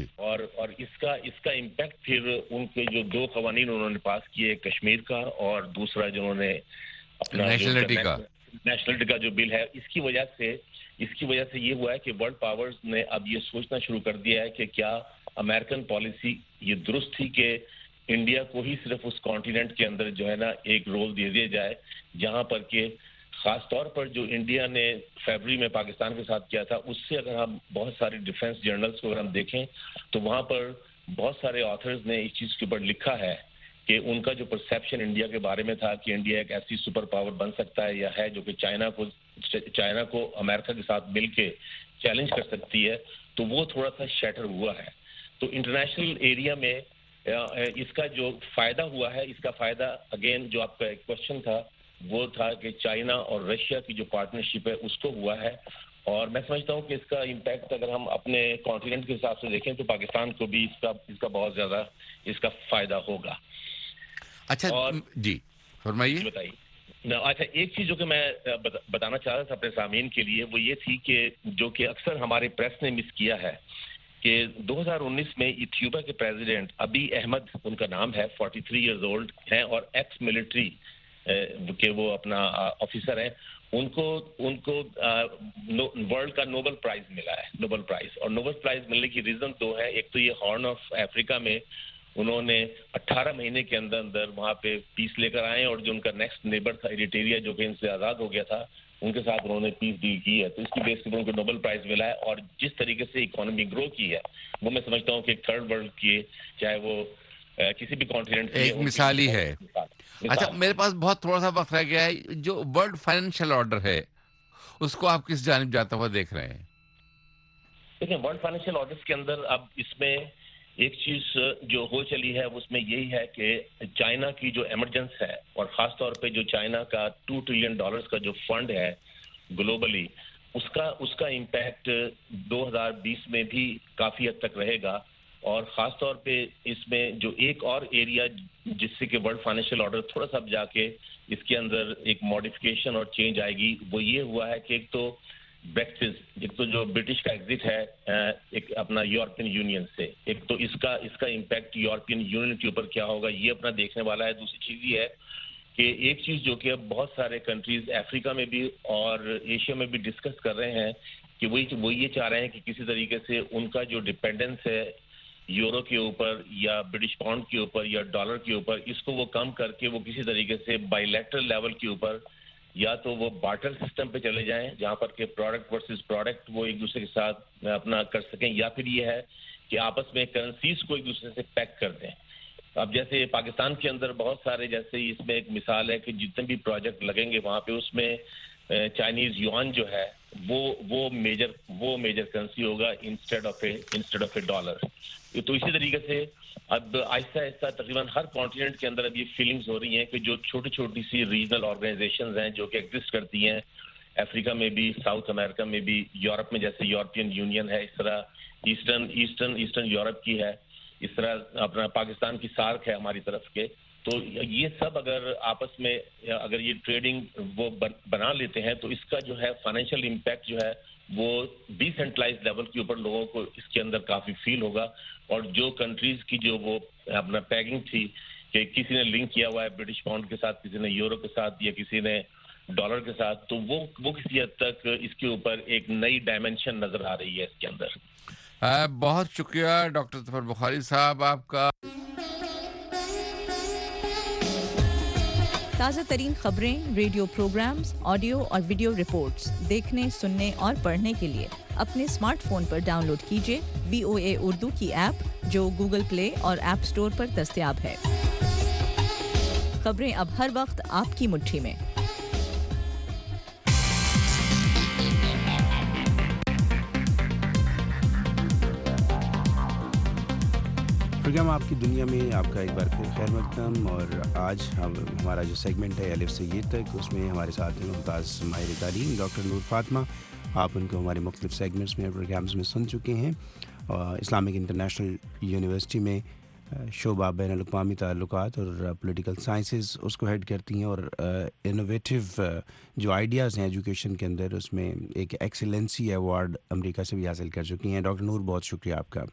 और इसका इम्पैक्ट फिर उनके जो 2 कवानीन उन्होंने पास किए, कश्मीर का और दूसरा जिन्होंने अपना नेशनलिटी का जो बिल है, इसकी वजह से ये हुआ है कि वर्ल्ड पावर्स ने अब ये सोचना शुरू कर दिया है कि क्या अमेरिकन पॉलिसी ये दुरुस्त थी कि इंडिया को ही सिर्फ उस कॉन्टिनेंट के अंदर जो है ना एक रोल दे दिया जाए, जहां पर कि खास तौर पर जो इंडिया ने फरवरी में पाकिस्तान के साथ किया था, उससे अगर हम बहुत सारी डिफेंस जर्नल्स को अगर हम देखें तो वहां पर बहुत सारे ऑथर्स ने इस चीज़ के ऊपर लिखा है कि उनका जो परसेप्शन इंडिया के बारे में था कि इंडिया एक ऐसी सुपर पावर बन सकता है या है जो कि चाइना को अमेरिका के साथ मिलके चैलेंज कर सकती है, तो वो थोड़ा सा शैटर हुआ है। तो इंटरनेशनल एरिया में इसका जो फायदा हुआ है, इसका फायदा अगेन जो आपका एक क्वेश्चन था वो था कि चाइना और रशिया की जो पार्टनरशिप है उसको हुआ है, और मैं समझता हूँ कि इसका इम्पैक्ट अगर हम अपने कॉन्टिनेंट के हिसाब से देखें तो पाकिस्तान को भी इसका बहुत ज़्यादा इसका फायदा होगा। अच्छा, और जी फरमाइए, बताइए। अच्छा, एक चीज़ जो कि मैं बताना चाह रहा था अपने सामीन के लिए वो ये थी कि जो कि अक्सर हमारे प्रेस ने मिस किया है कि 2019 में इथियोपिया के प्रेसिडेंट अबी अहमद, उनका नाम है, 43 ईयर्स ओल्ड हैं और एक्स मिलिट्री के वो अपना ऑफिसर हैं, उनको वर्ल्ड का नोबेल प्राइज मिला है, नोबेल प्राइज। और नोबेल प्राइज मिलने की रीज़न 2 है। एक तो ये हॉर्न ऑफ अफ्रीका में उन्होंने 18 महीने के अंदर अंदर वहाँ पे पीस लेकर आए, और जो उनका नेक्स्ट नेबर था एरिट्रिया जो कि इनसे आज़ाद हो गया था, उनके साथ उन्होंने पीस डील की है, तो इसकी बेस पर उनको नोबेल प्राइज मिला है। और जिस तरीके से इकोनॉमी ग्रो की है वो मैं समझता हूँ कि थर्ड वर्ल्ड की चाहे वो किसी भी कॉन्टिनेंट की एक मिसाली है। अच्छा, मेरे पास बहुत थोड़ा सा वक्त रह गया है। जो वर्ल्ड फाइनेंशियल ऑर्डर है उसको आप किस जानिब जाता हुआ देख रहे हैं? دیکھیں ورلڈ فائنینشیل آرڈرز کے اندر اب اس میں ایک چیز جو ہو چلی ہے اس میں یہی ہے کہ چائنا کی جو ایمرجنس ہے اور خاص طور پہ جو چائنا کا $2 ٹریلین کا جو فنڈ ہے گلوبلی اس کا امپیکٹ 2020 میں بھی کافی حد تک رہے گا. اور خاص طور پہ اس میں جو ایک اور ایریا جس سے کہ ورلڈ فائنینشیل آرڈر تھوڑا سا جا کے اس کے اندر ایک ماڈیفکیشن اور چینج آئے گی وہ یہ ہوا ہے کہ ایک تو بریکسٹ ایک تو جو برٹش کا ایگزٹ ہے ایک اپنا یورپین یونین سے ایک تو اس کا امپیکٹ یورپین یونین کے اوپر کیا ہوگا یہ اپنا دیکھنے والا ہے. دوسری چیز یہ ہے کہ ایک چیز جو کہ اب بہت سارے کنٹریز افریقہ میں بھی اور ایشیا میں بھی ڈسکس کر رہے ہیں کہ وہ یہ چاہ رہے ہیں کہ کسی طریقے سے ان کا جو ڈپینڈنس ہے یورو کے اوپر یا برٹش پاؤنڈ کے اوپر یا ڈالر کے اوپر اس کو وہ کم کر کے وہ کسی طریقے سے بائی لیٹرل لیول کے اوپر یا تو وہ بارٹر سسٹم پہ چلے جائیں جہاں پر کہ پروڈکٹ ورسز پروڈکٹ وہ ایک دوسرے کے ساتھ اپنا کر سکیں یا پھر یہ ہے کہ آپس میں کرنسیز کو ایک دوسرے سے پیک کر دیں. اب جیسے پاکستان کے اندر بہت سارے جیسے اس میں ایک مثال ہے کہ جتنے بھی پروجیکٹ لگیں گے وہاں پہ اس میں چائنیز یوان جو ہے وہ میجر کرنسی ہوگا انسٹیڈ آف اے ڈالر. تو اسی طریقے سے اب آہستہ آہستہ تقریباً ہر کانٹیننٹ کے اندر اب یہ فیلنگز ہو رہی ہیں کہ جو چھوٹی سی ریجنل آرگنائزیشنز ہیں جو کہ ایگزسٹ کرتی ہیں افریقہ میں بھی ساؤتھ امریکہ میں بھی یورپ میں جیسے یورپین یونین ہے اس طرح ایسٹرن یورپ کی ہے اس طرح اپنا پاکستان کی سارک ہے ہماری طرف کے. تو یہ سب اگر آپس میں اگر یہ ٹریڈنگ وہ بنا لیتے ہیں تو اس کا جو ہے فائنینشیل امپیکٹ جو ہے وہ ڈی سینٹرلائز لیول کے اوپر لوگوں کو اس کے اندر کافی فیل ہوگا. اور جو کنٹریز کی جو وہ اپنا پیگنگ تھی کہ کسی نے لنک کیا ہوا ہے برٹش پاؤنڈ کے ساتھ کسی نے یورو کے ساتھ یا کسی نے ڈالر کے ساتھ تو وہ کسی حد تک اس کے اوپر ایک نئی ڈائمنشن نظر آ رہی ہے اس کے اندر. بہت شکریہ ڈاکٹر ظفر بخاری صاحب آپ کا. تازہ ترین خبریں، ریڈیو پروگرامز، آڈیو اور ویڈیو رپورٹس دیکھنے، سننے اور پڑھنے کے لیے اپنے اسمارٹ فون پر ڈاؤن لوڈ کیجیے VOA اردو کی ایپ جو گوگل پلے اور ایپ اسٹور پر دستیاب ہے. خبریں اب ہر وقت آپ کی مٹھی میں. پروگرام آپ کی دنیا میں آپ کا ایک بار پھر خیر مقدم. اور آج ہمارا جو سیگمنٹ ہے الف سے یہ تک اس میں ہمارے ساتھ ہیں ممتاز ماہر تعلیم ڈاکٹر نور فاطمہ. آپ ان کو ہمارے مختلف سیگمنٹس میں پروگرامز میں سن چکے ہیں. اسلامک انٹرنیشنل یونیورسٹی میں شعبہ بین الاقوامی تعلقات اور پولیٹیکل سائنسز اس کو ہیڈ کرتی ہیں اور انوویٹیو جو آئیڈیاز ہیں ایجوکیشن کے اندر اس میں ایک ایکسیلنسی ایوارڈ امریکہ سے بھی حاصل کر چکی ہیں. ڈاکٹر نور بہت شکریہ آپ کا.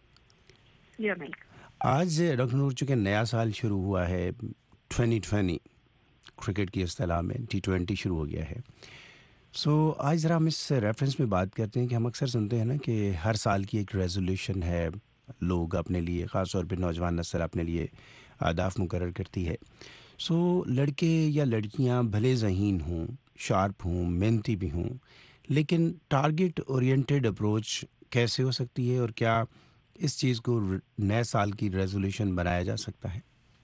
آج ڈاکٹر نور چونکہ نیا سال شروع ہوا ہے 2020 کرکٹ کی اصطلاح میں T20 شروع ہو گیا ہے. آج ذرا ہم اس ریفرنس میں بات کرتے ہیں کہ ہم اکثر سنتے ہیں نا کہ ہر سال کی ایک ریزولوشن ہے لوگ اپنے لیے خاص طور پہ نوجوان نسل اپنے لیے اہداف مقرر کرتی ہے. لڑکے یا لڑکیاں بھلے ذہین ہوں شارپ ہوں محنتی بھی ہوں لیکن ٹارگٹ اورینٹیڈ اپروچ کیسے ہو سکتی ہے اور کیا اس چیز کو نئے سال کی ریزولوشن بنایا جا سکتا ہے؟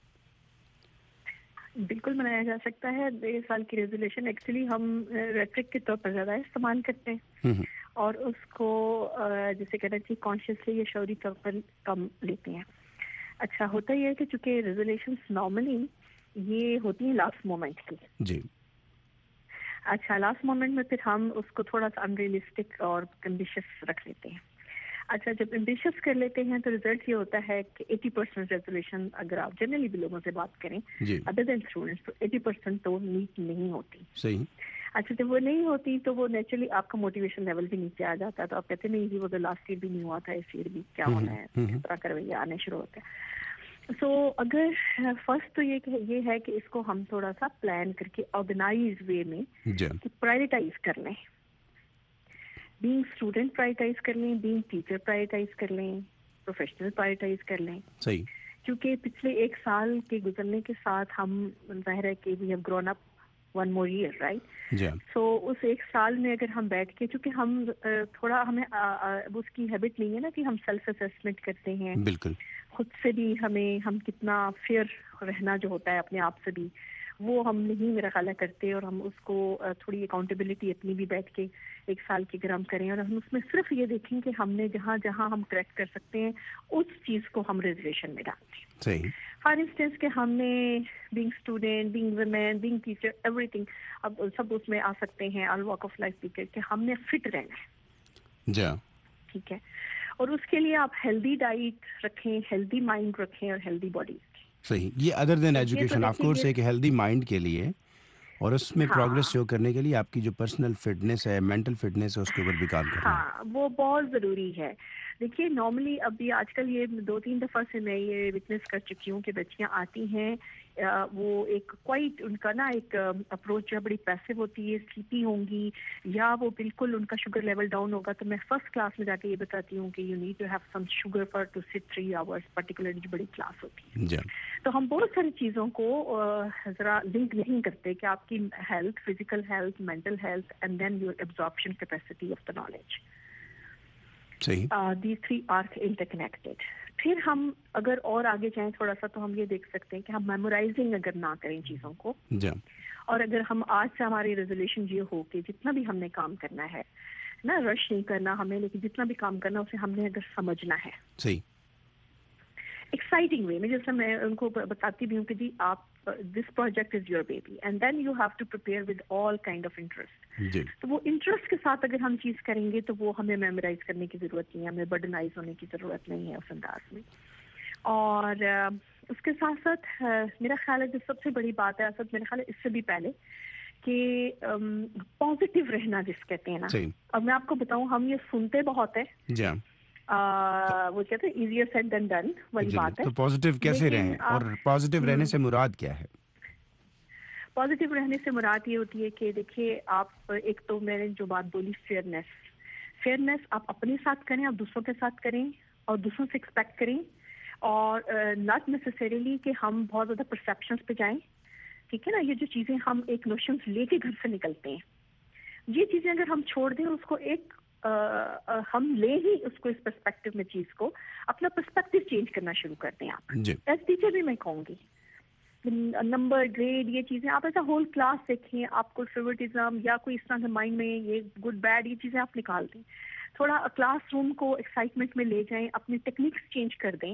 بالکل بنایا جا سکتا ہے. نئے سال کی ریزولوشن ایکچولی ہم ریٹرک کے طور پر زیادہ استعمال کرتے ہیں اور اس کو جسے کہنا چاہیے کانشیسلی یا شعوری طور پر کم لیتے ہیں. اچھا ہوتا یہ ہے کہ چونکہ ریزولوشنس نارملی یہ ہوتی ہیں لاسٹ مومنٹ کی. جی اچھا لاسٹ مومنٹ میں پھر ہم اس کو تھوڑا سا انریلسٹک اور ایمبیشس رکھ لیتے ہیں. اچھا جب ایمبیشس کر لیتے ہیں تو ریزلٹ یہ ہوتا ہے کہ 80% ریزولوشن اگر آپ جنرلی بھی لوگوں سے بات کریں ادر دین اسٹوڈنٹس تو 80% تو میٹ نہیں ہوتی. صحیح. اچھا جب وہ نہیں ہوتی تو وہ نیچرلی آپ کا موٹیویشن لیول بھی نیچے آ جاتا ہے تو آپ کہتے نہیں جی وہ تو لاسٹ ایئر بھی نہیں ہوا تھا اس ایئر بھی کیا ہونا ہے اس طرح کا رویہ آنے شروع ہوتا ہے. اگر فرسٹ تو یہ ہے کہ اس کو ہم تھوڑا سا پلان کر کے آرگنائز وے میں پرائرٹائز کر لیں. بینگ اسٹوڈنٹ پرائرٹائز کر لیں, بینگ ٹیچر پرائرٹائز کر لیں, پروفیشنل پرائرٹائز کر لیں. صحیح. کیونکہ پچھلے ایک سال کے گزرنے کے ساتھ ہم ظاہر ہے کہ we have grown up one more year right. اس ایک سال میں اگر ہم بیٹھ کے چونکہ ہم تھوڑا ہمیں اس کی ہیبٹ نہیں ہے نا کہ ہم سیلف اسیسمنٹ کرتے ہیں. بالکل. خود سے بھی ہم کتنا فیئر رہنا جو ہوتا ہے اپنے آپ سے بھی وہ ہم نہیں میرا خیال ہے کرتے, اور ہم اس کو تھوڑی اکاؤنٹیبلٹی اپنی بھی بیٹھ کے 1 سال کی اگر ہم کریں, اور ہم اس میں صرف یہ دیکھیں کہ ہم نے جہاں جہاں ہم کریکٹ کر سکتے ہیں اس چیز کو ہم ریزرویشن میں ڈالتے ہیں. صحیح. فار انسٹنس کہ ہم نے being student, being women, being teacher, everything, اب سب اس میں آ سکتے ہیں, آل واک آف لائف کہ ہم نے فٹ رہنا ہے. جی ٹھیک ہے, اور اس کے لیے آپ ہیلدی ڈائٹ رکھیں, ہیلدی مائنڈ رکھیں اور ہیلدی باڈی. صحیح. یہ other than education of course ایک ہیلدی مائنڈ کے لیے اور اس میں پروگرس شو کرنے کے لیے آپ کی جو پرسنل فٹنس ہے, مینٹل فٹنس ہے, اس کے اوپر بھی کام کرنا ہے. ہاں, وہ بہت ضروری ہے. دیکھیے نارملی ابھی آج کل یہ 2-3 دفعہ سے میں یہ وٹنس کر چکی ہوں کہ بچیاں آتی ہیں, وہ ایک کوائٹ ان کا نا ایک اپروچ جو بڑی پیسو ہوتی ہے, سلیپی ہوں گی یا وہ بالکل ان کا شوگر لیول ڈاؤن ہوگا, تو میں فرسٹ کلاس میں جا کے یہ بتاتی ہوں کہ you need to have some sugar for to sit 3 hours, particularly جو بڑی کلاس ہوتی ہے. تو ہم بہت ساری چیزوں کو ذرا لنک نہیں کرتے کہ آپ کی health, physical health, mental health and then your absorption capacity of the knowledge. these 3 are interconnected. پھر ہم اگر اور آگے جائیں تھوڑا سا تو ہم یہ دیکھ سکتے ہیں کہ ہم میمورائزنگ اگر نہ کریں چیزوں کو, اور اگر ہم آج سے ہماری ریزولیوشن یہ ہو کہ جتنا بھی ہم نے کام کرنا ہے نا, رش نہیں کرنا ہمیں, لیکن جتنا بھی کام کرنا اسے ہم نے اگر سمجھنا ہے ایکسائٹنگ وے میں, جیسے میں ان کو بتاتی بھی ہوں کہ جی آپ this project is your baby and then you have to prepare with all kind of interest. تو وہ انٹرسٹ کے ساتھ اگر ہم چیز کریں گے تو وہ ہمیں میمورائز کرنے کی ضرورت نہیں ہے, ہمیں برڈنائز ہونے کی ضرورت نہیں ہے اس انداز میں. اور اس کے ساتھ ساتھ میرا خیال ہے جو سب سے بڑی بات ہے اصل میرا خیال ہے اس سے بھی پہلے کہ پازیٹیو رہنا جس کہتے ہیں نا, اور میں آپ کو بتاؤں ہم یہ سنتے بہت ہے, وہ کہتے ہیں ایزیئر سیڈ دین ڈن والی بات ہے. تو پازیٹیو کیسے رہیں, اور پازیٹیو رہنے سے مراد کیا ہے؟ پازیٹیو رہنے سے مراد یہ ہوتی ہے کہ دیکھیے آپ ایک تو میں نے جو بات بولی فیئرنیس آپ اپنے ساتھ کریں, آپ دوسروں کے ساتھ کریں, اور دوسروں سے ایکسپیکٹ کریں, اور ناٹ نیسسریلی کہ ہم بہت زیادہ پرسیپشنس پہ جائیں. ٹھیک ہے نا, یہ جو چیزیں ہم ایک نوشنس لے کے گھر سے نکلتے ہیں, یہ چیزیں اگر ہم چھوڑ دیں, اس کو ایک ہم لے ہی اس کو اس پرسپیکٹو میں چیز کو اپنا پرسپیکٹو چینج کرنا شروع کر دیں. آپ ایز ٹیچر بھی میں کہوں گی نمبر, گریڈ, یہ چیزیں آپ ایسا ہول کلاس دیکھیں, آپ کو فیورٹزم یا کوئی اس طرح کے مائنڈ میں یہ گڈ بیڈ یہ چیزیں آپ نکال دیں, تھوڑا کلاس روم کو ایکسائٹمنٹ میں لے جائیں, اپنی ٹیکنیکس چینج کر دیں,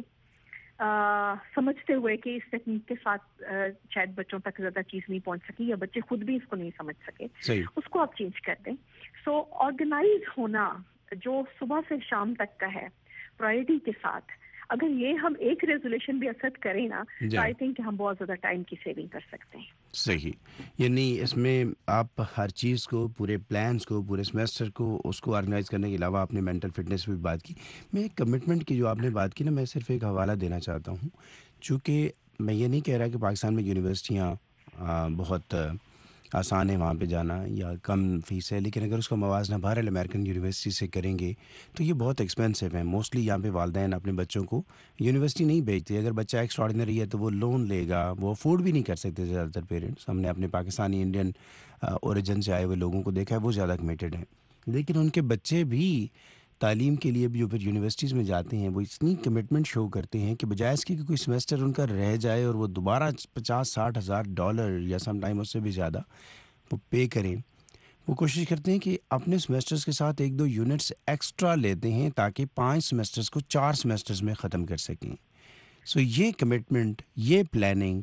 سمجھتے ہوئے کہ اس ٹیکنیک کے ساتھ شاید بچوں تک زیادہ چیز نہیں پہنچ سکی یا بچے خود بھی اس کو نہیں سمجھ سکے, اس کو آپ چینج کر دیں. سو آرگنائز ہونا جو صبح سے شام تک کا ہے پرائرٹی کے ساتھ, اگر یہ ہم ایک ریزولیوشن بھی اثر کریں نا تو آئی تھنک کہ ہم بہت زیادہ ٹائم کی سیونگ کر سکتے ہیں. صحیح. یعنی اس میں آپ ہر چیز کو, پورے پلانس کو, پورے سیمسٹر کو, اس کو آرگنائز کرنے کے علاوہ آپ نے مینٹل فٹنس پہ بھی بات کی. میں ایک کمٹمنٹ کی جو آپ نے بات کی نا, میں صرف ایک حوالہ دینا چاہتا ہوں, چونکہ میں یہ نہیں کہہ رہا کہ پاکستان میں یونیورسٹیاں بہت آسان ہے وہاں پہ جانا یا کم فیس ہے, لیکن اگر اس کا موازنہ بہرحال امریکن یونیورسٹی سے کریں گے تو یہ بہت ایکسپینسو ہیں. موسٹلی یہاں پہ والدین اپنے بچوں کو یونیورسٹی نہیں بھیجتے. اگر بچہ ایکسٹرا آرڈنری ہے تو وہ لون لے گا, وہ افورڈ بھی نہیں کر سکتے زیادہ تر پیرنٹس. ہم نے اپنے پاکستانی انڈین اوریجن سے آئے ہوئے لوگوں کو دیکھا ہے, وہ زیادہ کمیٹیڈ ہیں, لیکن ان کے بچے بھی تعلیم کے لیے بھی جو پھر یونیورسٹیز میں جاتے ہیں وہ اتنی کمٹمنٹ شو کرتے ہیں کہ بجائے اس کے کہ کوئی سیمسٹر ان کا رہ جائے اور وہ دوبارہ $50,000-60,000 یا سم ٹائم اس سے بھی زیادہ وہ پے کریں, وہ کوشش کرتے ہیں کہ اپنے سیمسٹرز کے ساتھ 1-2 یونٹس ایکسٹرا لیتے ہیں تاکہ 5 سیمسٹرز کو 4 سیمسٹرز میں ختم کر سکیں. سو یہ کمٹمنٹ, یہ پلاننگ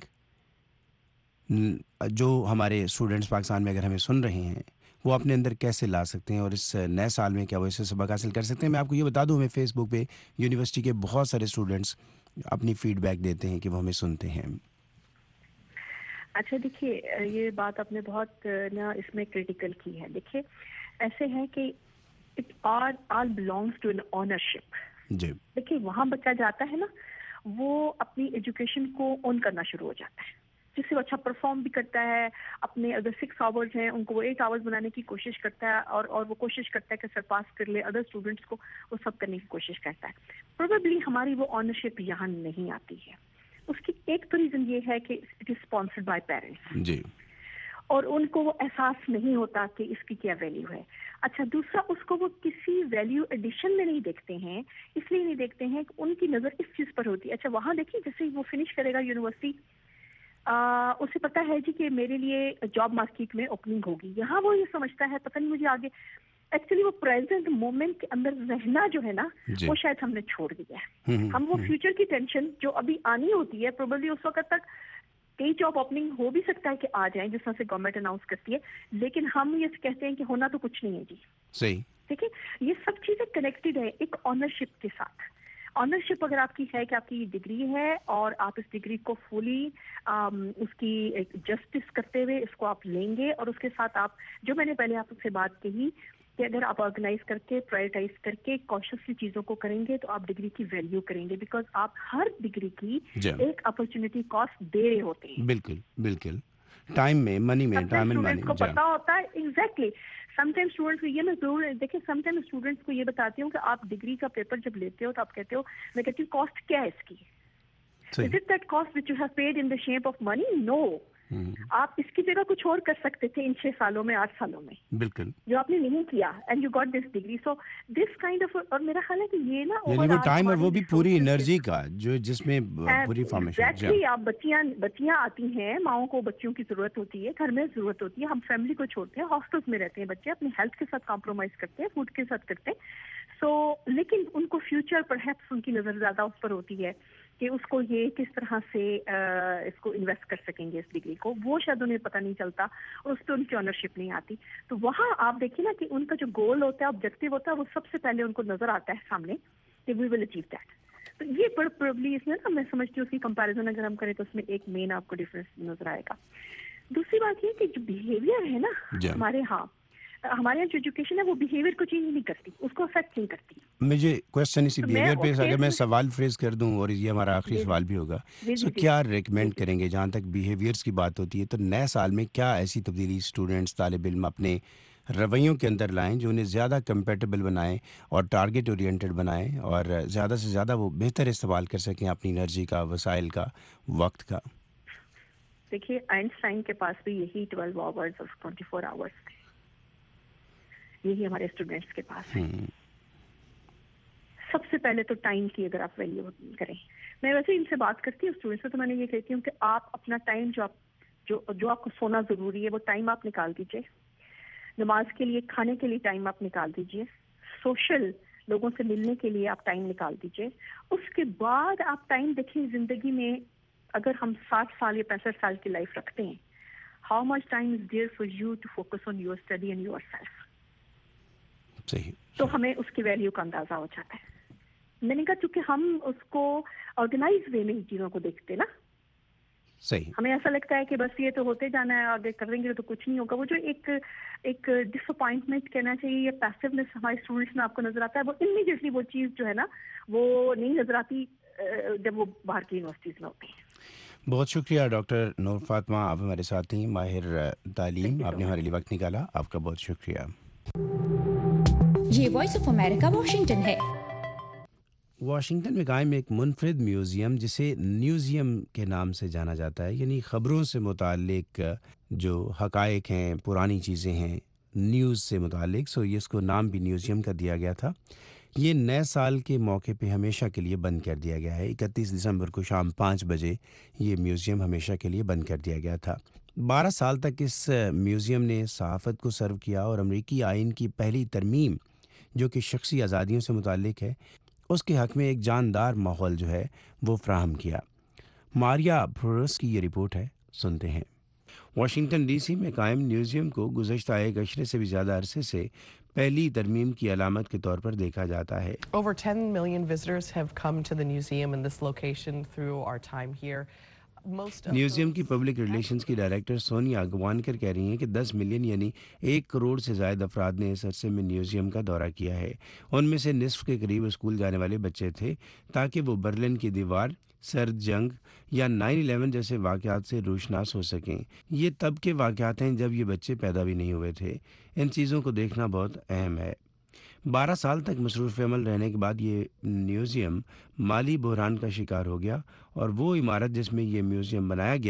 جو ہمارے اسٹوڈنٹس پاکستان میں اگر ہمیں سن رہے ہیں وہ اپنے اندر کیسے لا سکتے ہیں, اور اس نئے سال میں کیا وہ اس سے سبق حاصل کر سکتے ہیں. میں آپ کو یہ بتا دوں, ہمیں فیس بک پہ یونیورسٹی کے بہت سارے اسٹوڈنٹس اپنی فیڈ بیک دیتے ہیں کہ وہ ہمیں سنتے ہیں. اچھا دیکھیے, یہ بات آپ نے بہت نا اس میں کریٹیکل کی ہے. دیکھیے ایسے ہے کہ it all belongs to an ownership. دیکھیے وہاں بچہ جاتا ہے نا, وہ اپنی ایجوکیشن کو اون کرنا شروع ہو جاتا ہے, جس سے وہ اچھا پرفارم بھی کرتا ہے. اپنے اگر 6 آورز ہیں ان کو وہ 8 آورز بنانے کی کوشش کرتا ہے, اور وہ کوشش کرتا ہے کہ سرپاس کر لے ادر اسٹوڈنٹس کو, وہ سب کرنے کی کوشش کرتا ہے. پروبیبلی ہماری وہ اونرشپ یہاں نہیں آتی ہے. اس کی ایک تو ریزن یہ ہے کہ it is sponsored by parents, اور ان کو وہ احساس نہیں ہوتا کہ اس کی کیا ویلیو ہے. اچھا دوسرا, اس کو وہ کسی ویلیو ایڈیشن میں نہیں دیکھتے ہیں, اس لیے نہیں دیکھتے ہیں کہ ان کی نظر اس چیز پر ہوتی ہے. اچھا وہاں دیکھیے جیسے وہ فنش کرے گا یونیورسٹی, उसे पता है जी कि मेरे लिए जॉब मार्केट में ओपनिंग होगी, यहाँ वो ये समझता है पता नहीं मुझे आगे, एक्चुअली वो प्रेजेंट मोमेंट के अंदर रहना जो है ना वो शायद हमने छोड़ दिया है। हम वो फ्यूचर की टेंशन जो अभी आनी होती है, प्रोबेबली उस वक्त तक कई जॉब ओपनिंग हो भी सकता है कि आ जाए जिस तरह से गवर्नमेंट अनाउंस करती है, लेकिन हम ये कहते हैं कि होना तो कुछ नहीं है जी। सही, ठीक है, ये सब चीजें कनेक्टेड है एक ऑनरशिप के साथ। ऑनरशिप अगर आपकी है कि आपकी डिग्री है और आप इस डिग्री को फुली उसकी जस्टिस करते हुए इसको आप लेंगे, और उसके साथ आप जो मैंने पहले आपसे बात कही कि अगर आप ऑर्गेनाइज करके प्रायोरिटाइज करके कॉशियसली चीजों को करेंगे तो आप डिग्री की वैल्यू करेंगे, बिकॉज आप हर डिग्री की एक अपॉर्चुनिटी कॉस्ट दे रहे होते हैं। बिल्कुल बिल्कुल, टाइम में, मनी में, टाइम एंड मनी को पता होता है एग्जैक्टली। समटाइम स्टूडेंट्स को ये मैं जरूर देखिए, समटाइम स्टूडेंट्स को ये बताती हूँ कि आप डिग्री का पेपर जब लेते हो तो आप कहते हो, मैं कहती हूँ कॉस्ट क्या है इसकी, is it that cost which you have paid in the shape of money? No, आप इसकी जगह कुछ और कर सकते थे इन 6 सालों में, 8 सालों में, बिल्कुल, जो आपने नहीं किया, and you got this degree. So this kind of, और मेरा ख्याल है कि ये ना यानी वो टाइम और वो भी पूरी एनर्जी का जो जिसमें पूरी फॉर्मेशन। एग्जैक्टली, आप बच्चियां आती हैं, माओं को बच्चियों की जरूरत होती है, घर में जरूरत होती है, हम फैमिली को छोड़ते हैं, हॉस्टल्स में रहते हैं बच्चे, अपनी हेल्थ के साथ कॉम्प्रोमाइज करते हैं, फूड के साथ करते हैं। सो लेकिन उनको फ्यूचर परहैप्स उनकी नजर ज्यादा उस पर होती है कि उसको ये किस तरह से इसको इन्वेस्ट कर सकेंगे इस डिग्री को, वो शायद उन्हें पता नहीं चलता और उस पर उनकी ऑनरशिप नहीं आती। तो वहाँ आप देखिए ना कि उनका जो गोल होता है, ऑब्जेक्टिव होता है, वो सबसे पहले उनको नजर आता है सामने कि वी विल अचीव दैट। तो ये प्रोबेबली इसमें ना मैं समझती हूँ उसकी कंपैरिजन अगर हम करें तो उसमें एक मेन आपको डिफरेंस नजर आएगा। दूसरी बात ये कि जो बिहेवियर है ना हमारे यहाँ जो एजुकेशन है वो बिहेवियर को चेंज नहीं करती, उसको अफेक्ट नहीं करती। मुझे क्वेश्चन इसी बिहेवियर पे अगर मैं सवाल फ्रेज कर दूं, और ये हमारा आखिरी सवाल भी होगा, तो क्या रेकमेंड करेंगे जहाँ तक बिहेवियर्स की बात होती है, तो नए साल में क्या ऐसी तब्दीली स्टूडेंट्स, तालिब इल्म अपने रवैयों के अंदर लाएं जो उन्हें ज़्यादा कंपेटेबल बनाएं और टारगेट ओरिएंटेड बनाएं और ज़्यादा से ज़्यादा वो बेहतर इस्तेमाल कर सकें अपनी एनर्जी का, वसाइल का, वक्त का? देखिए, आइंस्टाइन के पास भी यही 12 आवर्स और 24 आवर्स थे, यही हमारे स्टूडेंट्स के पास है। सबसे पहले तो टाइम की अगर आप वैल्यू करें, मैं वैसे इनसे बात करती हूँ स्टूडेंट्स से, तो मैंने ये कहती हूँ कि आप अपना टाइम जो आपको सोना जरूरी है वो टाइम आप निकाल दीजिए, नमाज के लिए, खाने के लिए टाइम आप निकाल दीजिए, सोशल लोगों से मिलने के लिए आप टाइम निकाल दीजिए। उसके बाद आप टाइम देखिए, जिंदगी में अगर हम 60 साल या 65 साल की लाइफ रखते हैं, how much time is there for you to focus on your study and yourself. सही, तो हमें उसकी वैल्यू का अंदाजा हो जाता है। मैंने कहा चूंकि हम उसको ऑर्गेनाइज वे में चीजों को देखते ना, सही, हमें ऐसा लगता है कि बस ये तो होते जाना है, आगे करेंगे तो कुछ नहीं होगा। वो जो एक डिसअपॉइंटमेंट कहना चाहिए या पैसिवनेस हमारे स्टूडेंट्स में आपको नजर आता है, वो इमीडिएटली वो चीज जो है ना वो नहीं नजर आती जब वो बाहर की यूनिवर्सिटीज में होती है। बहुत शुक्रिया डॉक्टर नूर फातिमा, आप हमारे साथ थी, माहिर तालीम, आपने हमारे लिए वक्त निकाला, आपका बहुत शुक्रिया। ये वॉइस ऑफ अमेरिका वाशिंगटन है। वाशिंगटन में कायम एक मुनफरिद म्यूज़ियम जिसे न्यूज़ियम के नाम से जाना जाता है, यानी ख़बरों से मुताल्लिक जो हक़ाइक़ हैं, पुरानी चीज़ें हैं, न्यूज़ से मुताल्लिक, सो ये इसको नाम भी म्यूज़ियम का दिया गया था। ये नए साल के मौके पे हमेशा के लिए बंद कर दिया गया है। 31 दिसंबर को शाम 5 बजे ये म्यूज़ियम हमेशा के लिए बंद कर दिया गया था। 12 साल तक इस म्यूज़ियम ने सहाफ़त को सर्व किया और अमरीकी आइन की पहली तरमीम जो कि शख्सी आज़ादियों से मुताल्लिक है, उसके हक़ में एक जानदार माहौल जो है वो फ़राहम किया। मारिया फ्लोरेस की ये रिपोर्ट है, सुनते हैं। वाशिंगटन डीसी में कायम म्यूज़ियम को गुज़श्ता एक अशरे से भी ज़्यादा अरसे से पहली तरमीम की अलामत के तौर पर देखा जाता है। Over 10 million visitors have come to the museum in this location through our time here. Museum की पब्लिक रिलेशंस की डायरेक्टर सोनिया गवानकर कह रही हैं कि 10 मिलियन यानी 1 करोड़ से ज़ायद अफराद ने इस अरसे में म्यूज़ियम का दौरा किया है। उनमें से निसफ के करीब स्कूल जाने वाले बच्चे थे ताकि वो बर्लिन की दीवार, सर्द जंग या 9/11 जैसे वाक़यात से रोशनास हो सकें। ये तब के वाक़यात हैं जब ये बच्चे पैदा भी नहीं हुए थे। इन चीज़ों को देखना बहुत अहम है। 12 साल तक मसरूफ़ अमल रहने के बाद ये म्यूज़ियम माली बहरान का शिकार हो गया और वो इमारत जिसमें ये म्यूज़ियम बनाया गया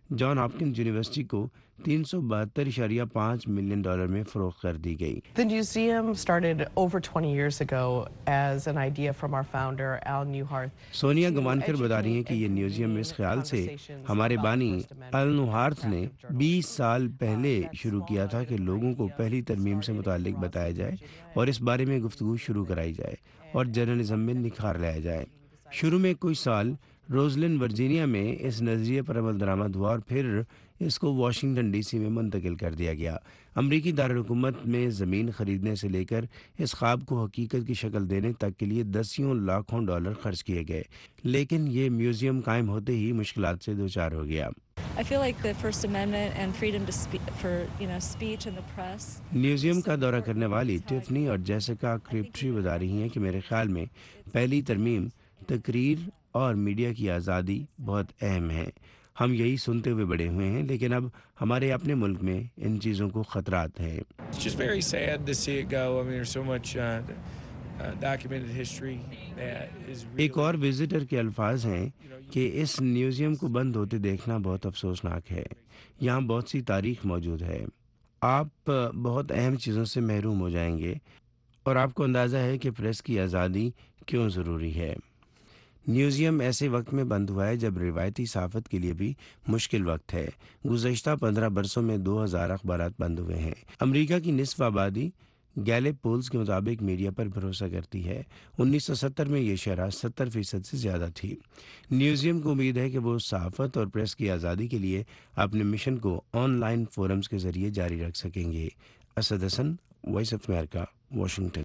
जॉन हॉपकिंस यूनिवर्सिटी को $372.5 मिलियन में फरोख्त कर दी गई। The museum started over 20 years ago as an idea from our founder Al Newhart. Sonia गवानकर बता रही हैं कि ये म्यूजियम इस ख्याल से हमारे बानी अल न्यूहार्थ ने 20 साल पहले शुरू किया था कि लोगों को पहली तरमीम से मुताल्लिक बताया जाए और इस बारे में गुफ्तगू शुरू कराई जाए और जर्नलिज्म में निखार लाया जाए। शुरू में कुछ साल रोजलिन वर्जीनिया में इस नज़रिए पर अमल दरामद हुआ और फिर इसको वाशिंगटन डीसी में मुंतकिल कर दिया गया। अमरीकी दारुलहुकूमत में ज़मीन खरीदने से लेकर इस ख्वाब को हकीकत की शक्ल देने तक के लिए दसियों लाखों डॉलर खर्च किए गए, लेकिन ये म्यूज़ियम कायम होते ही मुश्किलात से दो चार हो गया। I feel like the First Amendment and freedom to speech and the press. Museum का दौरा करने वाली टिफनी और जेसिका क्रिप्टरी बता रही हैं कि मेरे ख्याल में पहली तरमीम तकरीर और मीडिया की आज़ादी बहुत अहम है। हम यही सुनते हुए बड़े हुए हैं, लेकिन अब हमारे अपने मुल्क में इन चीज़ों को खतरात हैं। It's just very sad to see it go. I mean, there's so much documented history that is really... एक और विजिटर के अल्फाज हैं कि इस म्यूज़ियम को बंद होते देखना बहुत अफसोसनाक है। यहाँ बहुत सी तारीख मौजूद है। आप बहुत अहम चीज़ों से महरूम हो जाएंगे और आपको अंदाज़ा है कि प्रेस की आज़ादी क्यों ज़रूरी है। म्यूज़ियम ऐसे वक्त में बंद हुआ है जब रिवायती सहाफ़त के लिए भी मुश्किल वक्त है। गुज़श्ता 15 बरसों में 2000 अखबारात बंद हुए हैं। अमेरिका की निस्फ आबादी गैलेप पोल्स के मुताबिक मीडिया पर भरोसा करती है। 1970 में ये शरह 70% से ज़्यादा थी। म्यूज़ियम को उम्मीद है कि वो सहाफ़त और प्रेस की आज़ादी के लिए अपने मिशन को ऑनलाइन फोरम्स के ज़रिए जारी रख सकेंगे। Asad Hasan, voice of America, Washington.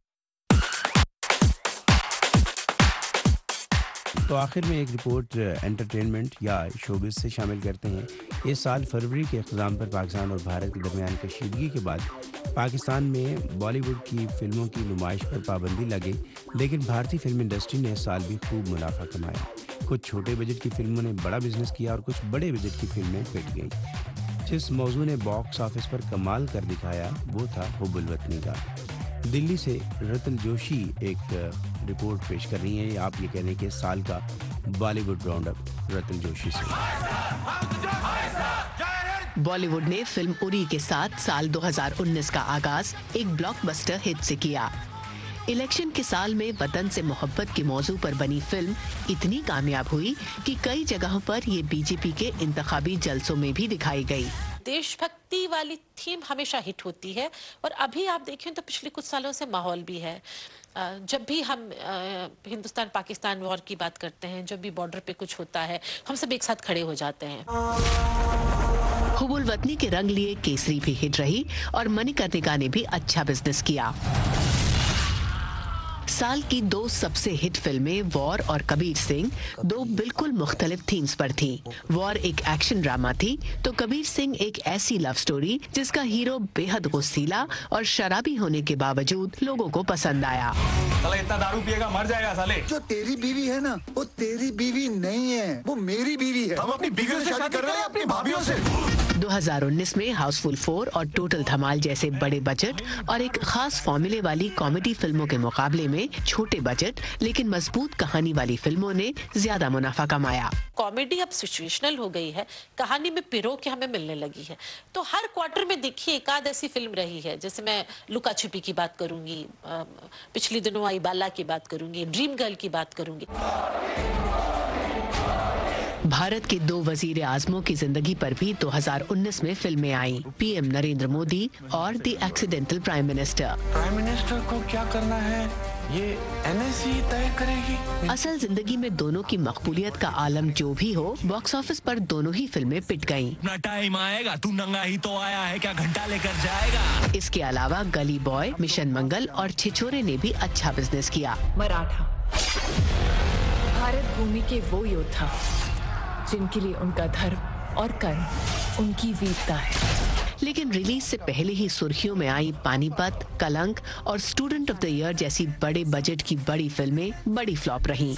तो आखिर में एक रिपोर्ट एंटरटेनमेंट या शोबिस से शामिल करते हैं। इस साल फरवरी के इख्तिताम पर पाकिस्तान और भारत के दरमियान कशीदगी के बाद पाकिस्तान में बॉलीवुड की फिल्मों की नुमाइश पर पाबंदी लगी, लेकिन भारतीय फिल्म इंडस्ट्री ने इस साल भी खूब मुनाफा कमाया। कुछ छोटे बजट की फिल्मों ने बड़ा बिजनेस किया और कुछ बड़े बजट की फिल्में पिट गईं। जिस मौजू ने बॉक्स ऑफिस पर कमाल कर दिखाया वो था हुब्बुल वतनी का। दिल्ली से रतन जोशी एक रिपोर्ट पेश कर रही हैं। आप ये कह रहे हैं कि इस साल का बॉलीवुड राउंड अप रतन जोशी से। बॉलीवुड ने फिल्म उरी के साथ साल 2019 का आगाज एक ब्लॉकबस्टर हिट से किया। इलेक्शन के साल में वतन से मोहब्बत के मौजू पर बनी फिल्म इतनी कामयाब हुई कि कई जगहों पर ये बीजेपी के इंतखाबी जलसों में भी दिखाई गई। देशभक्ति वाली थीम हमेशा हिट होती है और अभी आप देखें तो पिछले कुछ सालों से माहौल भी है। जब भी हम हिंदुस्तान पाकिस्तान वॉर की बात करते हैं, जब भी बॉर्डर पे कुछ होता है, हम सब एक साथ खड़े हो जाते हैं। हुब्बुल वतनी के रंग लिए केसरी भी हिट रही और मणिकर्णिका ने भी अच्छा बिजनेस किया। साल की दो सबसे हिट फिल्में वॉर और कबीर सिंह दो बिल्कुल मुख्तलिफ थीम्स पर थीं। वॉर एक एक्शन ड्रामा थी तो कबीर सिंह एक ऐसी लव स्टोरी जिसका हीरो बेहद गुस्सीला और शराबी होने के बावजूद लोगों को पसंद आया। साले इतना दारू पिएगा मर जाएगा साले। जो तेरी बीवी है ना, वो तेरी बीवी नहीं है, वो मेरी बीवी है। हम अपनी बीवियों से शादी कर रहे हैं, अपनी भाभियों से। 2019 में हाउसफुल 4 और टोटल धमाल जैसे बड़े बजट और एक खास फॉर्मूले वाली कॉमेडी फिल्मों के मुकाबले में छोटे बजट लेकिन मजबूत कहानी वाली फिल्मों ने ज्यादा मुनाफा कमाया। कॉमेडी अब सिचुएशनल हो गई है, कहानी में पिरो के हमें मिलने लगी है। तो हर क्वार्टर में देखिए एक आध ऐसी फिल्म रही है, जैसे मैं लुका छिपी की बात करूंगी, पिछले दिनों आई बाला की बात करूंगी, ड्रीम गर्ल की बात करूंगी। भारत के दो वजीर आजमों की जिंदगी पर भी 2019 में फिल्में आईं। पीएम नरेंद्र मोदी और the accidental prime minister. Prime minister को क्या करना है ये एनएससी तय करेगी। असल जिंदगी में दोनों की मकबूलियत का आलम जो भी हो, बॉक्स ऑफिस पर दोनों ही फिल्में पिट गईं। अपना टाइम आएगा, तू नंगा ही तो आया है, क्या घंटा लेकर जाएगा। इसके अलावा गली बॉय, मिशन मंगल और छिछोरे ने भी अच्छा बिजनेस किया। मराठा भारत भूमि के वो योद्धा जिनके लिए उनका धर्म और कर्म उनकी वीरता है। लेकिन रिलीज से पहले ही सुर्खियों में आई पानीपत, कलंक और स्टूडेंट ऑफ द ईयर जैसी बड़े बजट की बड़ी फिल्में बड़ी फ्लॉप रहीं।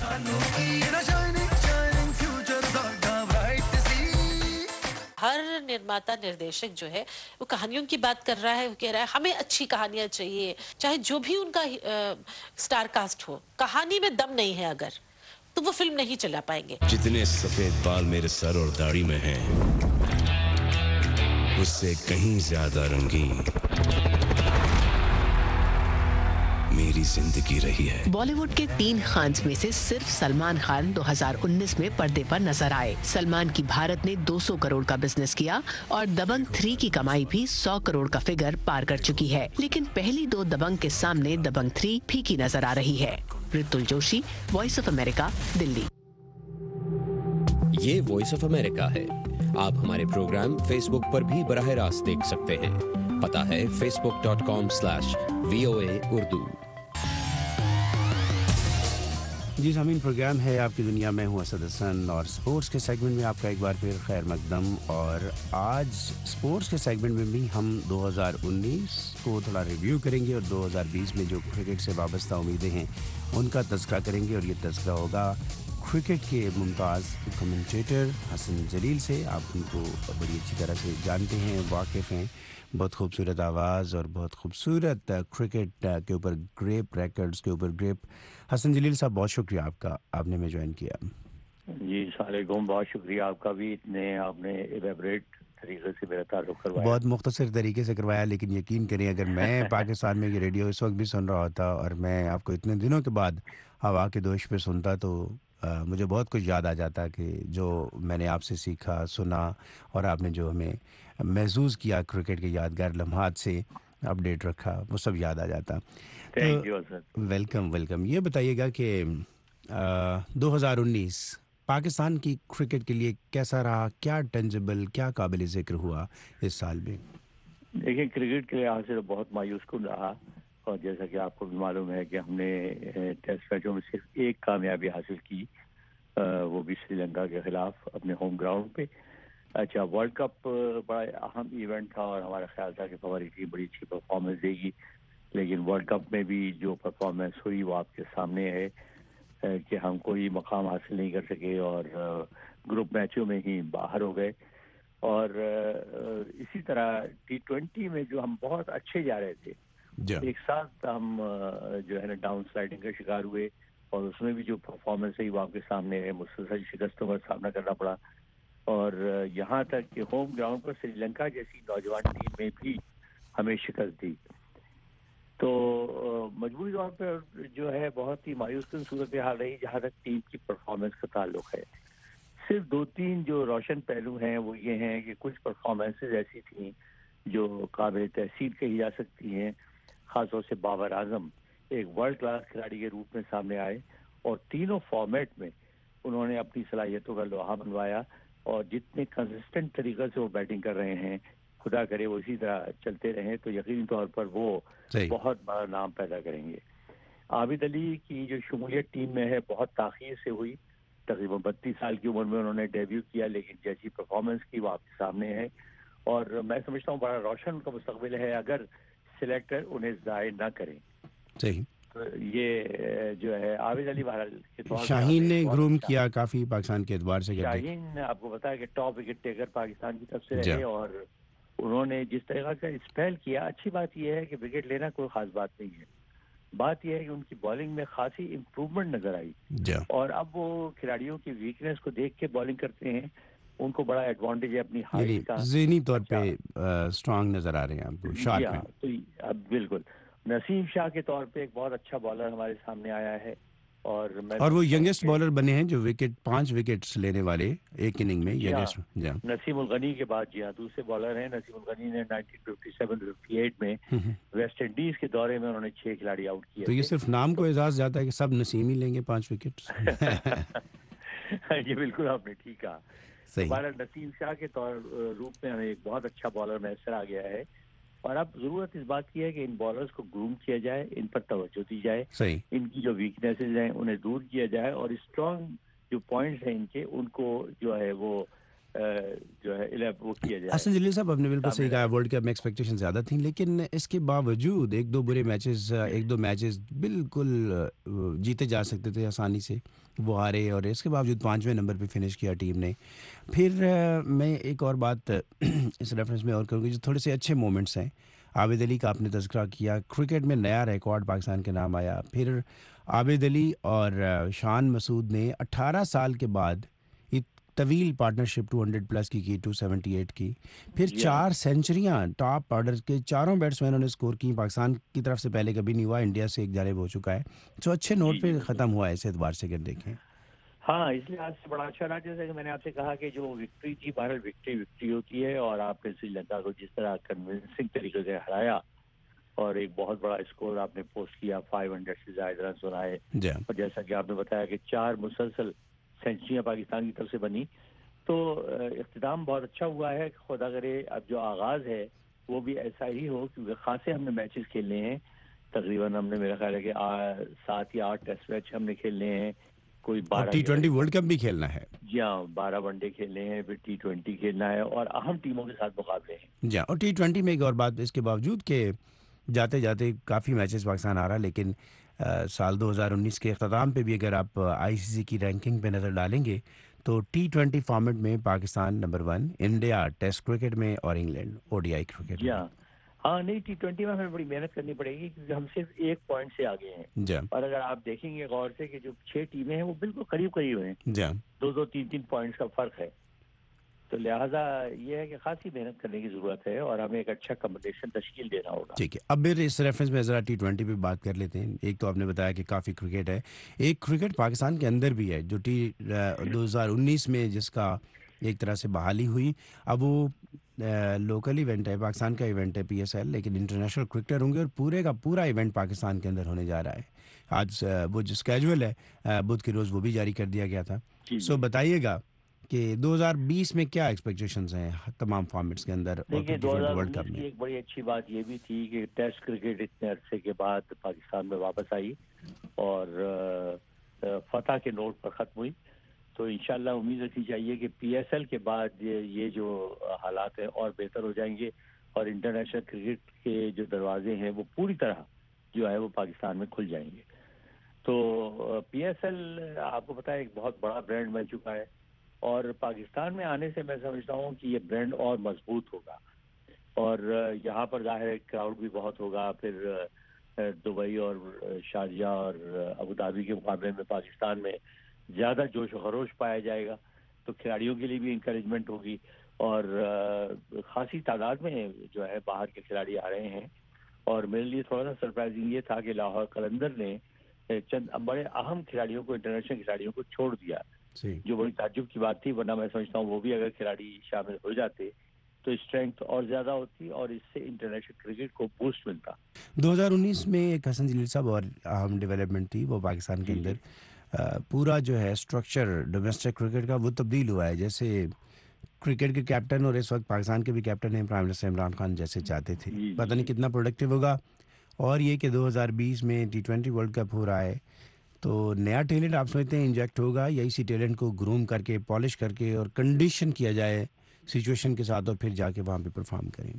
हर निर्माता निर्देशक जो है वो कहानियों की बात कर रहा है, वो कह रहा है हमें अच्छी कहानियां चाहिए, चाहे जो भी उनका स्टार कास्ट हो, कहानी में दम नहीं है अगर तो वो फिल्म नहीं चला पाएंगे। जितने सफेद बाल मेरे सर और दाढ़ी में हैं, उससे कहीं ज्यादा रंगीन मेरी जिंदगी रही है। बॉलीवुड के 3 खान्स में से सिर्फ सलमान खान 2019 में पर्दे पर नजर आए। सलमान की भारत ने 200 करोड़ का बिजनेस किया और दबंग 3 की कमाई भी 100 करोड़ का फिगर पार कर चुकी है। लेकिन पहली 2 दबंग के सामने दबंग 3 फीकी नजर आ रही है। Ritul Joshi, voice of America, Delhi. ये वॉइस ऑफ अमेरिका है। आप हमारे प्रोग्राम फेसबुक पर भी बराह रास्त देख सकते हैं। पता है facebook.com/VOA Urdu। जी सामीन, प्रोग्राम है आपकी दुनिया में हूँ असद हसन और स्पोर्ट्स के सेगमेंट में आपका एक बार फिर खैर मकदम। और आज स्पोर्ट्स के सेगमेंट में भी हम 2019 को थोड़ा रिव्यू करेंगे और 2020 में जो क्रिकेट से वाबस्ता उम्मीदें हैं उनका तज़किरा करेंगे। और ये तज़किरा होगा क्रिकेट के मुमताज़ कमेंटेटर हसन जलील से। आप उनको बड़ी अच्छी तरह से जानते हैं, वाकिफ़ हैं। बहुत खूबसूरत आवाज़ और बहुत खूबसूरत क्रिकेट के ऊपर ग्रेप रिकॉर्ड्स के ऊपर ग्रेप। हसन जलील साहब, बहुत शुक्रिया आपका, आपने में ज्वाइन किया। जी सलाम, बहुत शुक्रिया आपका भी, इतने आपने एलेबरेट तरीके से मेरा तारुफ करवाया। बहुत मुख्तसर तरीके से करवाया, लेकिन यकीन करें अगर मैं पाकिस्तान में ये रेडियो इस वक्त भी सुन रहा होता और मैं आपको इतने दिनों के बाद हवा के दोष पे सुनता तो मुझे बहुत कुछ याद आ जाता कि जो मैंने आपसे सीखा, सुना और आपने जो हमें महसूस किया क्रिकेट के यादगार लम्हात से अपडेट रखा, वो सब याद आ जाता। Thank you sir. Welcome welcome. ये बताइएगा कि 2019 पाकिस्तान की क्रिकेट के लिए कैसा रहा? क्या टेंजिबल, क्या काबिल ज़िक्र हुआ इस साल में? देखिए, क्रिकेट के लिहाज से तो बहुत मायूस कुन रहा। और जैसा कि आपको भी मालूम है कि हमने टेस्ट मैचों में सिर्फ एक कामयाबी हासिल की, वो भी श्रीलंका के खिलाफ अपने होम ग्राउंड पे। अच्छा, वर्ल्ड कप बड़ा अहम इवेंट था और हमारा ख्याल था कि हमारी टीम बड़ी अच्छी परफॉर्मेंस देगी, लेकिन वर्ल्ड कप में भी जो परफॉर्मेंस हुई वो आपके सामने है कि हम कोई मकाम हासिल नहीं कर सके और ग्रुप मैचों में ही बाहर हो गए। और इसी तरह T20 में जो हम बहुत अच्छे जा रहे थे, एक साथ हम जो है ना डाउन स्लाइडिंग का शिकार हुए और उसमें भी जो परफॉर्मेंस है वो आपके सामने है। मुसलसल शिकस्तों का सामना करना पड़ा और यहाँ तक कि होम ग्राउंड पर श्रीलंका जैसी नौजवान टीम में भी हमें शिकस्त दी। तो मजबूरी तौर पर जो है बहुत ही मायूस कुन सूरत हाल रही जहाँ तक टीम की परफॉर्मेंस का ताल्लुक है। सिर्फ 2-3 जो रोशन पहलू हैं वो ये हैं कि कुछ परफॉर्मेंसेज ऐसी थी जो काबिल तहसीन कही जा सकती हैं। खासतौर से बाबर आजम एक वर्ल्ड क्लास खिलाड़ी के रूप में सामने आए और तीनों फॉर्मेट में उन्होंने अपनी सलाहियतों का लोहा मनवाया और जितने कंसिस्टेंट तरीके से वो बैटिंग कर रहे हैं, खुदा करे वो इसी तरह चलते रहें तो यकीनी तौर पर वो बहुत बड़ा नाम पैदा करेंगे। आबिद अली की जो शमूलियत टीम में है बहुत ताख़ीर से हुई। तकरीबन 32 साल की उम्र में उन्होंने डेब्यू किया, लेकिन जैसी परफॉर्मेंस की वो आपके सामने है और मैं समझता हूँ बड़ा रोशन उनका मुस्तकबिल है अगर सिलेक्टर उन्हें ज़ाय ना करें। सही। तो ये जो है आबिद अली बहरहाल के तौर शाहीन ने ग्रूम किया काफ़ी पाकिस्तान के एतबार से। शाहीन आपको पता है कि टॉप विकेट टेकर पाकिस्तान की तरफ से रहे और उन्होंने जिस तरह का स्पेल किया, अच्छी बात यह है कि विकेट लेना कोई खास बात नहीं है। बात यह है कि उनकी बॉलिंग में खासी इम्प्रूवमेंट नजर आई और अब वो खिलाड़ियों की वीकनेस को देख के बॉलिंग करते हैं, उनको बड़ा एडवांटेज है अपनी हाइट का। ज़हनी तौर पे स्ट्रांग नजर आ रहे हैं आपको, शार्प हैं। तो अब बिल्कुल नसीम शाह के तौर पे एक बहुत अच्छा बॉलर हमारे सामने आया है और वो यंगेस्ट बॉलर बने हैं जो 5 विकेट्स लेने वाले एक इनिंग में यंगेस्ट। नसीम उल गनी के बाद जी हाँ दूसरे बॉलर हैं। नसीम उल गनी ने 1957-58 में वेस्ट इंडीज के दौरे में उन्होंने 6 खिलाड़ी आउट किए। तो ये सिर्फ नाम को एजाज जाता है कि सब नसीम ही लेंगे 5 विकेट्स। ये बिल्कुल आपने ठीक कहा। हमारा नसीम शाह के रूप में हमें एक बहुत अच्छा बॉलर मैसर आ गया है और अब जरूरत इस बात की है कि इन बॉलर्स को ग्रूम किया जाए, इन पर तवज्जो दी जाए, इनकी जो वीकनेसेस हैं उन्हें दूर किया जाए और स्ट्रॉन्ग जो पॉइंट्स हैं इनके उनको जो है वो जो है वो किया जाए। हसन जलील साहब, आपने बिल्कुल सही कहा, वर्ल्ड कप में एक्सपेक्टेशन ज़्यादा थी, लेकिन इसके बावजूद 1-2 बुरे मैचेस, 1-2 मैचेस बिल्कुल जीते जा सकते थे आसानी से, वो हारे और इसके बावजूद 5वें नंबर पे फिनिश किया टीम ने। फिर मैं एक और बात इस रेफरेंस में और करूँगी, जो थोड़े से अच्छे मोमेंट्स हैं। आबिद अली का आपने तज़किरा किया, क्रिकेट में नया रिकॉर्ड पाकिस्तान के नाम आया। फिर आबिद अली और शान मसूद ने 18 साल के बाद طویل پارٹنرشپ 200 پلس کی 278 کی، پھر 4 سینچریاں ٹاپ آرڈر کے چاروں بیٹسمینوں نے اسکور کی. پاکستان کی طرف سے پہلے کبھی نہیں ہوا، انڈیا سے ایک جانب ہو چکا ہے. تو اچھے نوٹ پہ ختم ہوا ہے اس اعتبار سے اگر دیکھیں. ہاں اس لحاظ سے بڑا اچھا رہا. جیسے کہ میں نے آپ سے کہا کہ جو وکٹری تھی بہرحال وکٹری ہوتی ہے، اور آپ نے سری لنکا کو جس طرح کنونسنگ طریقے سے ہرایا اور ایک بہت بڑا اسکور آپ نے پوسٹ کیا، 500 سے زائد رنز بنائے، اور جیسا کہ آپ نے بتایا کہ 4 مسلسل سینچریاں پاکستان کی طرف سے بنی، تو اختتام بہت اچھا ہوا ہے. خدا کرے اب جو آغاز ہے وہ بھی ایسا ہی ہو، کیونکہ خاصے ہم نے میچز کھیلنے ہیں. تقریباً ہم نے میرا خیال ہے کہ 7 یا 8 ٹیسٹ میچ ہم نے کھیلنے ہیں، کوئی 12 T20 ورلڈ کپ بھی کھیلنا ہے. جی ہاں، 12 ون ڈے کھیلنے ہیں، پھر T20 کھیلنا ہے، اور اہم ٹیموں کے ساتھ مقابلے ہیں. جی، اور T20 میں ایک اور بات، اس کے باوجود کہ جاتے جاتے کافی میچز پاکستان آ رہا، لیکن سال 2019 کے اختتام پہ بھی اگر آپ ICC کی رینکنگ پہ نظر ڈالیں گے تو T20 فارمیٹ میں Pakistan number 1، India test cricket میں، اور انگلینڈ ODI کرکٹ جی میں. ہاں نہیں T20 میں ہمیں بڑی محنت کرنی پڑے گی، کیونکہ ہم صرف 1 پوائنٹ سے آگے ہیں. جی، اور اگر آپ دیکھیں گے غور سے کہ جو 6 ٹیمیں ہیں وہ بالکل قریب قریب ہیں، جی، 2-2 3-3 پوائنٹس کا فرق ہے. تو لہٰذا یہ ہے کہ خاصی محنت کرنے کی ضرورت ہے، اور ہمیں ایک اچھا کمبینیشن تشکیل دینا ہوگا. ٹھیک ہے. اب پھر اس ریفرنس میں ذرا T20 پہ بات کر لیتے ہیں. ایک تو آپ نے بتایا کہ کافی کرکٹ ہے، ایک کرکٹ پاکستان کے اندر بھی ہے جو 2019 میں جس کا ایک طرح سے بحالی ہوئی. اب وہ لوکل ایونٹ ہے، پاکستان کا ایونٹ ہے PSL، لیکن انٹرنیشنل کرکٹر ہوں گے، اور پورے کا پورا ایونٹ پاکستان کے اندر ہونے جا رہا ہے. آج وہ جو اسکیجول ہے بدھ کے روز وہ بھی جاری کر دیا گیا تھا. سو بتائیے گا کہ 2020 میں کیا ایکسپیکٹیشنز ہیں تمام فارمیٹس کے اندر، اور دیکھیے ورلڈ کپ 2019 کی میں؟ ایک بڑی اچھی بات یہ بھی تھی کہ ٹیسٹ کرکٹ اتنے عرصے کے بعد پاکستان میں واپس آئی اور فتح کے نوٹ پر ختم ہوئی. تو انشاءاللہ امید رکھنی چاہیے کہ PSL کے بعد یہ جو حالات ہیں اور بہتر ہو جائیں گے، اور انٹرنیشنل کرکٹ کے جو دروازے ہیں وہ پوری طرح جو ہے وہ پاکستان میں کھل جائیں گے. تو PSL آپ کو پتہ ہے ایک بہت بڑا برانڈ بن چکا ہے، اور پاکستان میں آنے سے میں سمجھتا ہوں کہ یہ برانڈ اور مضبوط ہوگا، اور یہاں پر ظاہر ہے کراؤڈ بھی بہت ہوگا. پھر دبئی اور شارجہ اور ابوظہبی کے مقابلے میں پاکستان میں زیادہ جوش و خروش پایا جائے گا، تو کھلاڑیوں کے لیے بھی انکریجمنٹ ہوگی، اور خاصی تعداد میں جو ہے باہر کے کھلاڑی آ رہے ہیں. اور میرے لیے تھوڑا سا سرپرائزنگ یہ تھا کہ لاہور قلندر نے چند بڑے اہم کھلاڑیوں کو، انٹرنیشنل کھلاڑیوں کو چھوڑ دیا، جو بڑی تعجب کی بات تھی. ورنہ میں سمجھتا ہوں وہ بھی اگر کھلاڑی شامل ہو جاتے تو اسٹرینتھ اور زیادہ ہوتی، اور اس سے انٹرنیشنل کرکٹ کو بوسٹ ملتا. 2019 میں ایک حسن جلیل صاحب اور اہم ڈیولپمنٹ تھی، وہ پاکستان کے اندر پورا جو ہے اسٹرکچر ڈومیسٹک کرکٹ کا وہ تبدیل ہوا ہے. جیسے کرکٹ کے کیپٹن، اور اس وقت پاکستان کے بھی کیپٹن ہیں پرائم منسٹر عمران خان، جیسے چاہتے تھے. پتہ نہیں کتنا پروڈکٹیو ہوگا. اور یہ کہ 2020 میں T20 ورلڈ کپ ہو رہا ہے، تو نیا ٹیلنٹ آپ سمجھتے ہیں انجیکٹ ہوگا، یا اسی ٹیلنٹ کو گروم کر کے، پالش کر کے اور کنڈیشن کیا جائے سچویشن کے ساتھ، اور پھر جا کے وہاں پہ پرفارم کریں؟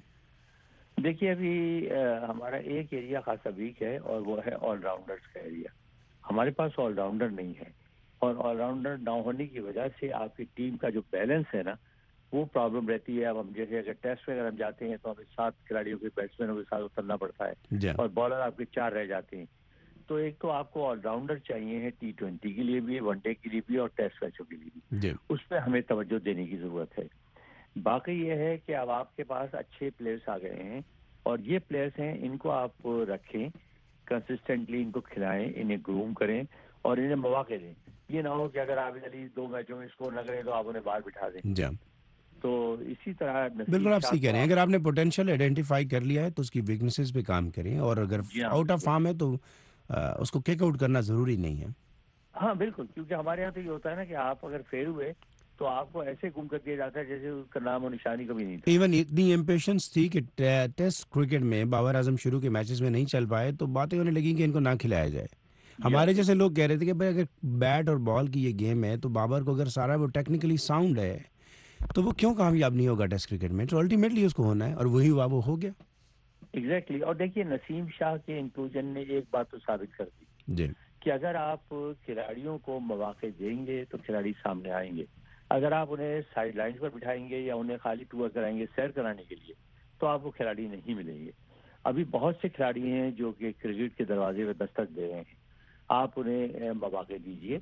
دیکھیے ابھی ہمارا ایک ایریا خاصا ویک ہے، اور وہ ہے آل راؤنڈرز کا ایریا. ہمارے پاس آل راؤنڈر نہیں ہے، اور آل راؤنڈر نہ ہونے کی وجہ سے آپ کی ٹیم کا جو بیلنس ہے نا وہ پرابلم رہتی ہے. اب ہم جیسے اگر ٹیسٹ میں اگر ہم جاتے ہیں تو ہمیں 7 کھلاڑیوں کے بیٹسمینوں کے ساتھ اترنا پڑتا ہے، اور بالر آپ کے 4 رہ جاتے ہیں. تو ایک تو آپ کو آل راؤنڈر چاہیے ہے T20 کے لیے بھی، ون ڈے کے لیے بھی، اور ٹیسٹ میچوں کے لیے بھی. اس پہ ہمیں توجہ دینے کی ضرورت ہے. باقی یہ ہے کہ اب آپ کے پاس اچھے پلیئرس آ گئے ہیں، اور یہ پلیئرس ہیں، ان کو آپ رکھیں کنسسٹنٹلی، ان کو کھلائیں، انہیں گروم کریں، اور انہیں مواقع دیں. یہ نہ ہو کہ اگر عابد علی 2 میچوں میں اسکور نہ کریں تو آپ انہیں باہر بٹھا دیں. تو اسی طرح بالکل آپ صحیح کہہ رہے ہیں. اگر آپ نے پوٹینشیل آئیڈینٹیفائی کر لیا ہے تو اس کی ویکنیسز پہ کام کریں، اور اگر آؤٹ آف فارم ہے تو اس کو کک آؤٹ کرنا ضروری نہیں ہے. ہاں بالکل، کیونکہ ہمارے یہاں تو یہ ہوتا ہے نا کہ آپ اگر فیل ہوئے تو آپ کو ایسے گم کر دیا جاتا ہے جیسے اس کا نام و نشانی کبھی نہیں تھا. ایون اتنی امپیشنس تھی کہ ٹیسٹ کرکٹ میں بابر اعظم شروع کے میچز میں نہیں چل پائے تو باتیں ہونے لگیں کہ ان کو نہ کھلایا جائے. ہمارے جیسے لوگ کہہ رہے تھے کہ بھائی اگر بیٹ اور بال کی یہ گیم ہے تو بابر کو اگر سارا وہ ٹیکنیکلی ساؤنڈ ہے تو وہ کیوں کامیاب نہیں ہوگا ٹیسٹ کرکٹ میں. تو الٹیمیٹلی اس کو ہونا ہے، اور وہی ہوا، وہ ہو گیا. ایگزیکٹلی. اور دیکھیے نسیم شاہ کے انکلوژن نے ایک بات تو ثابت کر دی کہ اگر آپ کھلاڑیوں کو مواقع دیں گے تو کھلاڑی سامنے آئیں گے. اگر آپ انہیں سائڈ لائنز پر بٹھائیں گے یا انہیں خالی ٹور کرائیں گے سیر کرانے کے لیے تو آپ کو کھلاڑی نہیں ملیں گے. ابھی بہت سے کھلاڑی ہیں جو کہ کرکٹ کے دروازے پہ دستک دے رہے ہیں. آپ انہیں مواقع دیجیے،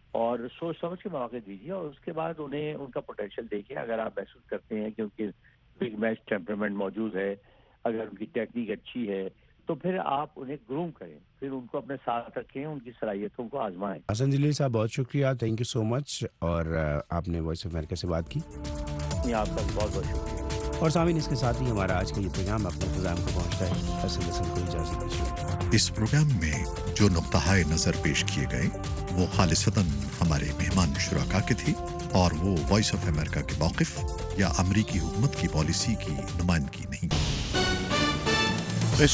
اور سوچ سمجھ کے مواقع دیجیے اور اس کے بعد انہیں ان کا پوٹینشیل دیکھیں. اگر آپ محسوس کرتے ہیں کہ ان کے بگ میچ ٹیمپرامنٹ موجود ہے, اگر ان کی ٹیکنیک اچھی ہے, تو پھر آپ انہیں گروم کریں, پھر ان کو اپنے ساتھ رکھیں, ان کی صلاحیتوں کو آزمائیں. حسن جلیل صاحب بہت شکریہ, تھینک یو سو مچ. اور آپ نے وائس آف امریکہ سے بات کی, آپ کا بہت بہت شکریہ. اور سامعین اس کے ساتھ ہی ہمارا آج کا یہ پیغام اپنے پروگرام کو پہنچتا ہے. حسن کو اجازت دیجیے. اس پروگرام میں جو نقطۂ نظر پیش کیے گئے وہ خالصتاً ہمارے مہمان شرکا کے تھی اور وہ وائس آف امریکہ کے موقف یا امریکی حکومت کی پالیسی کی نمائندگی نہیں.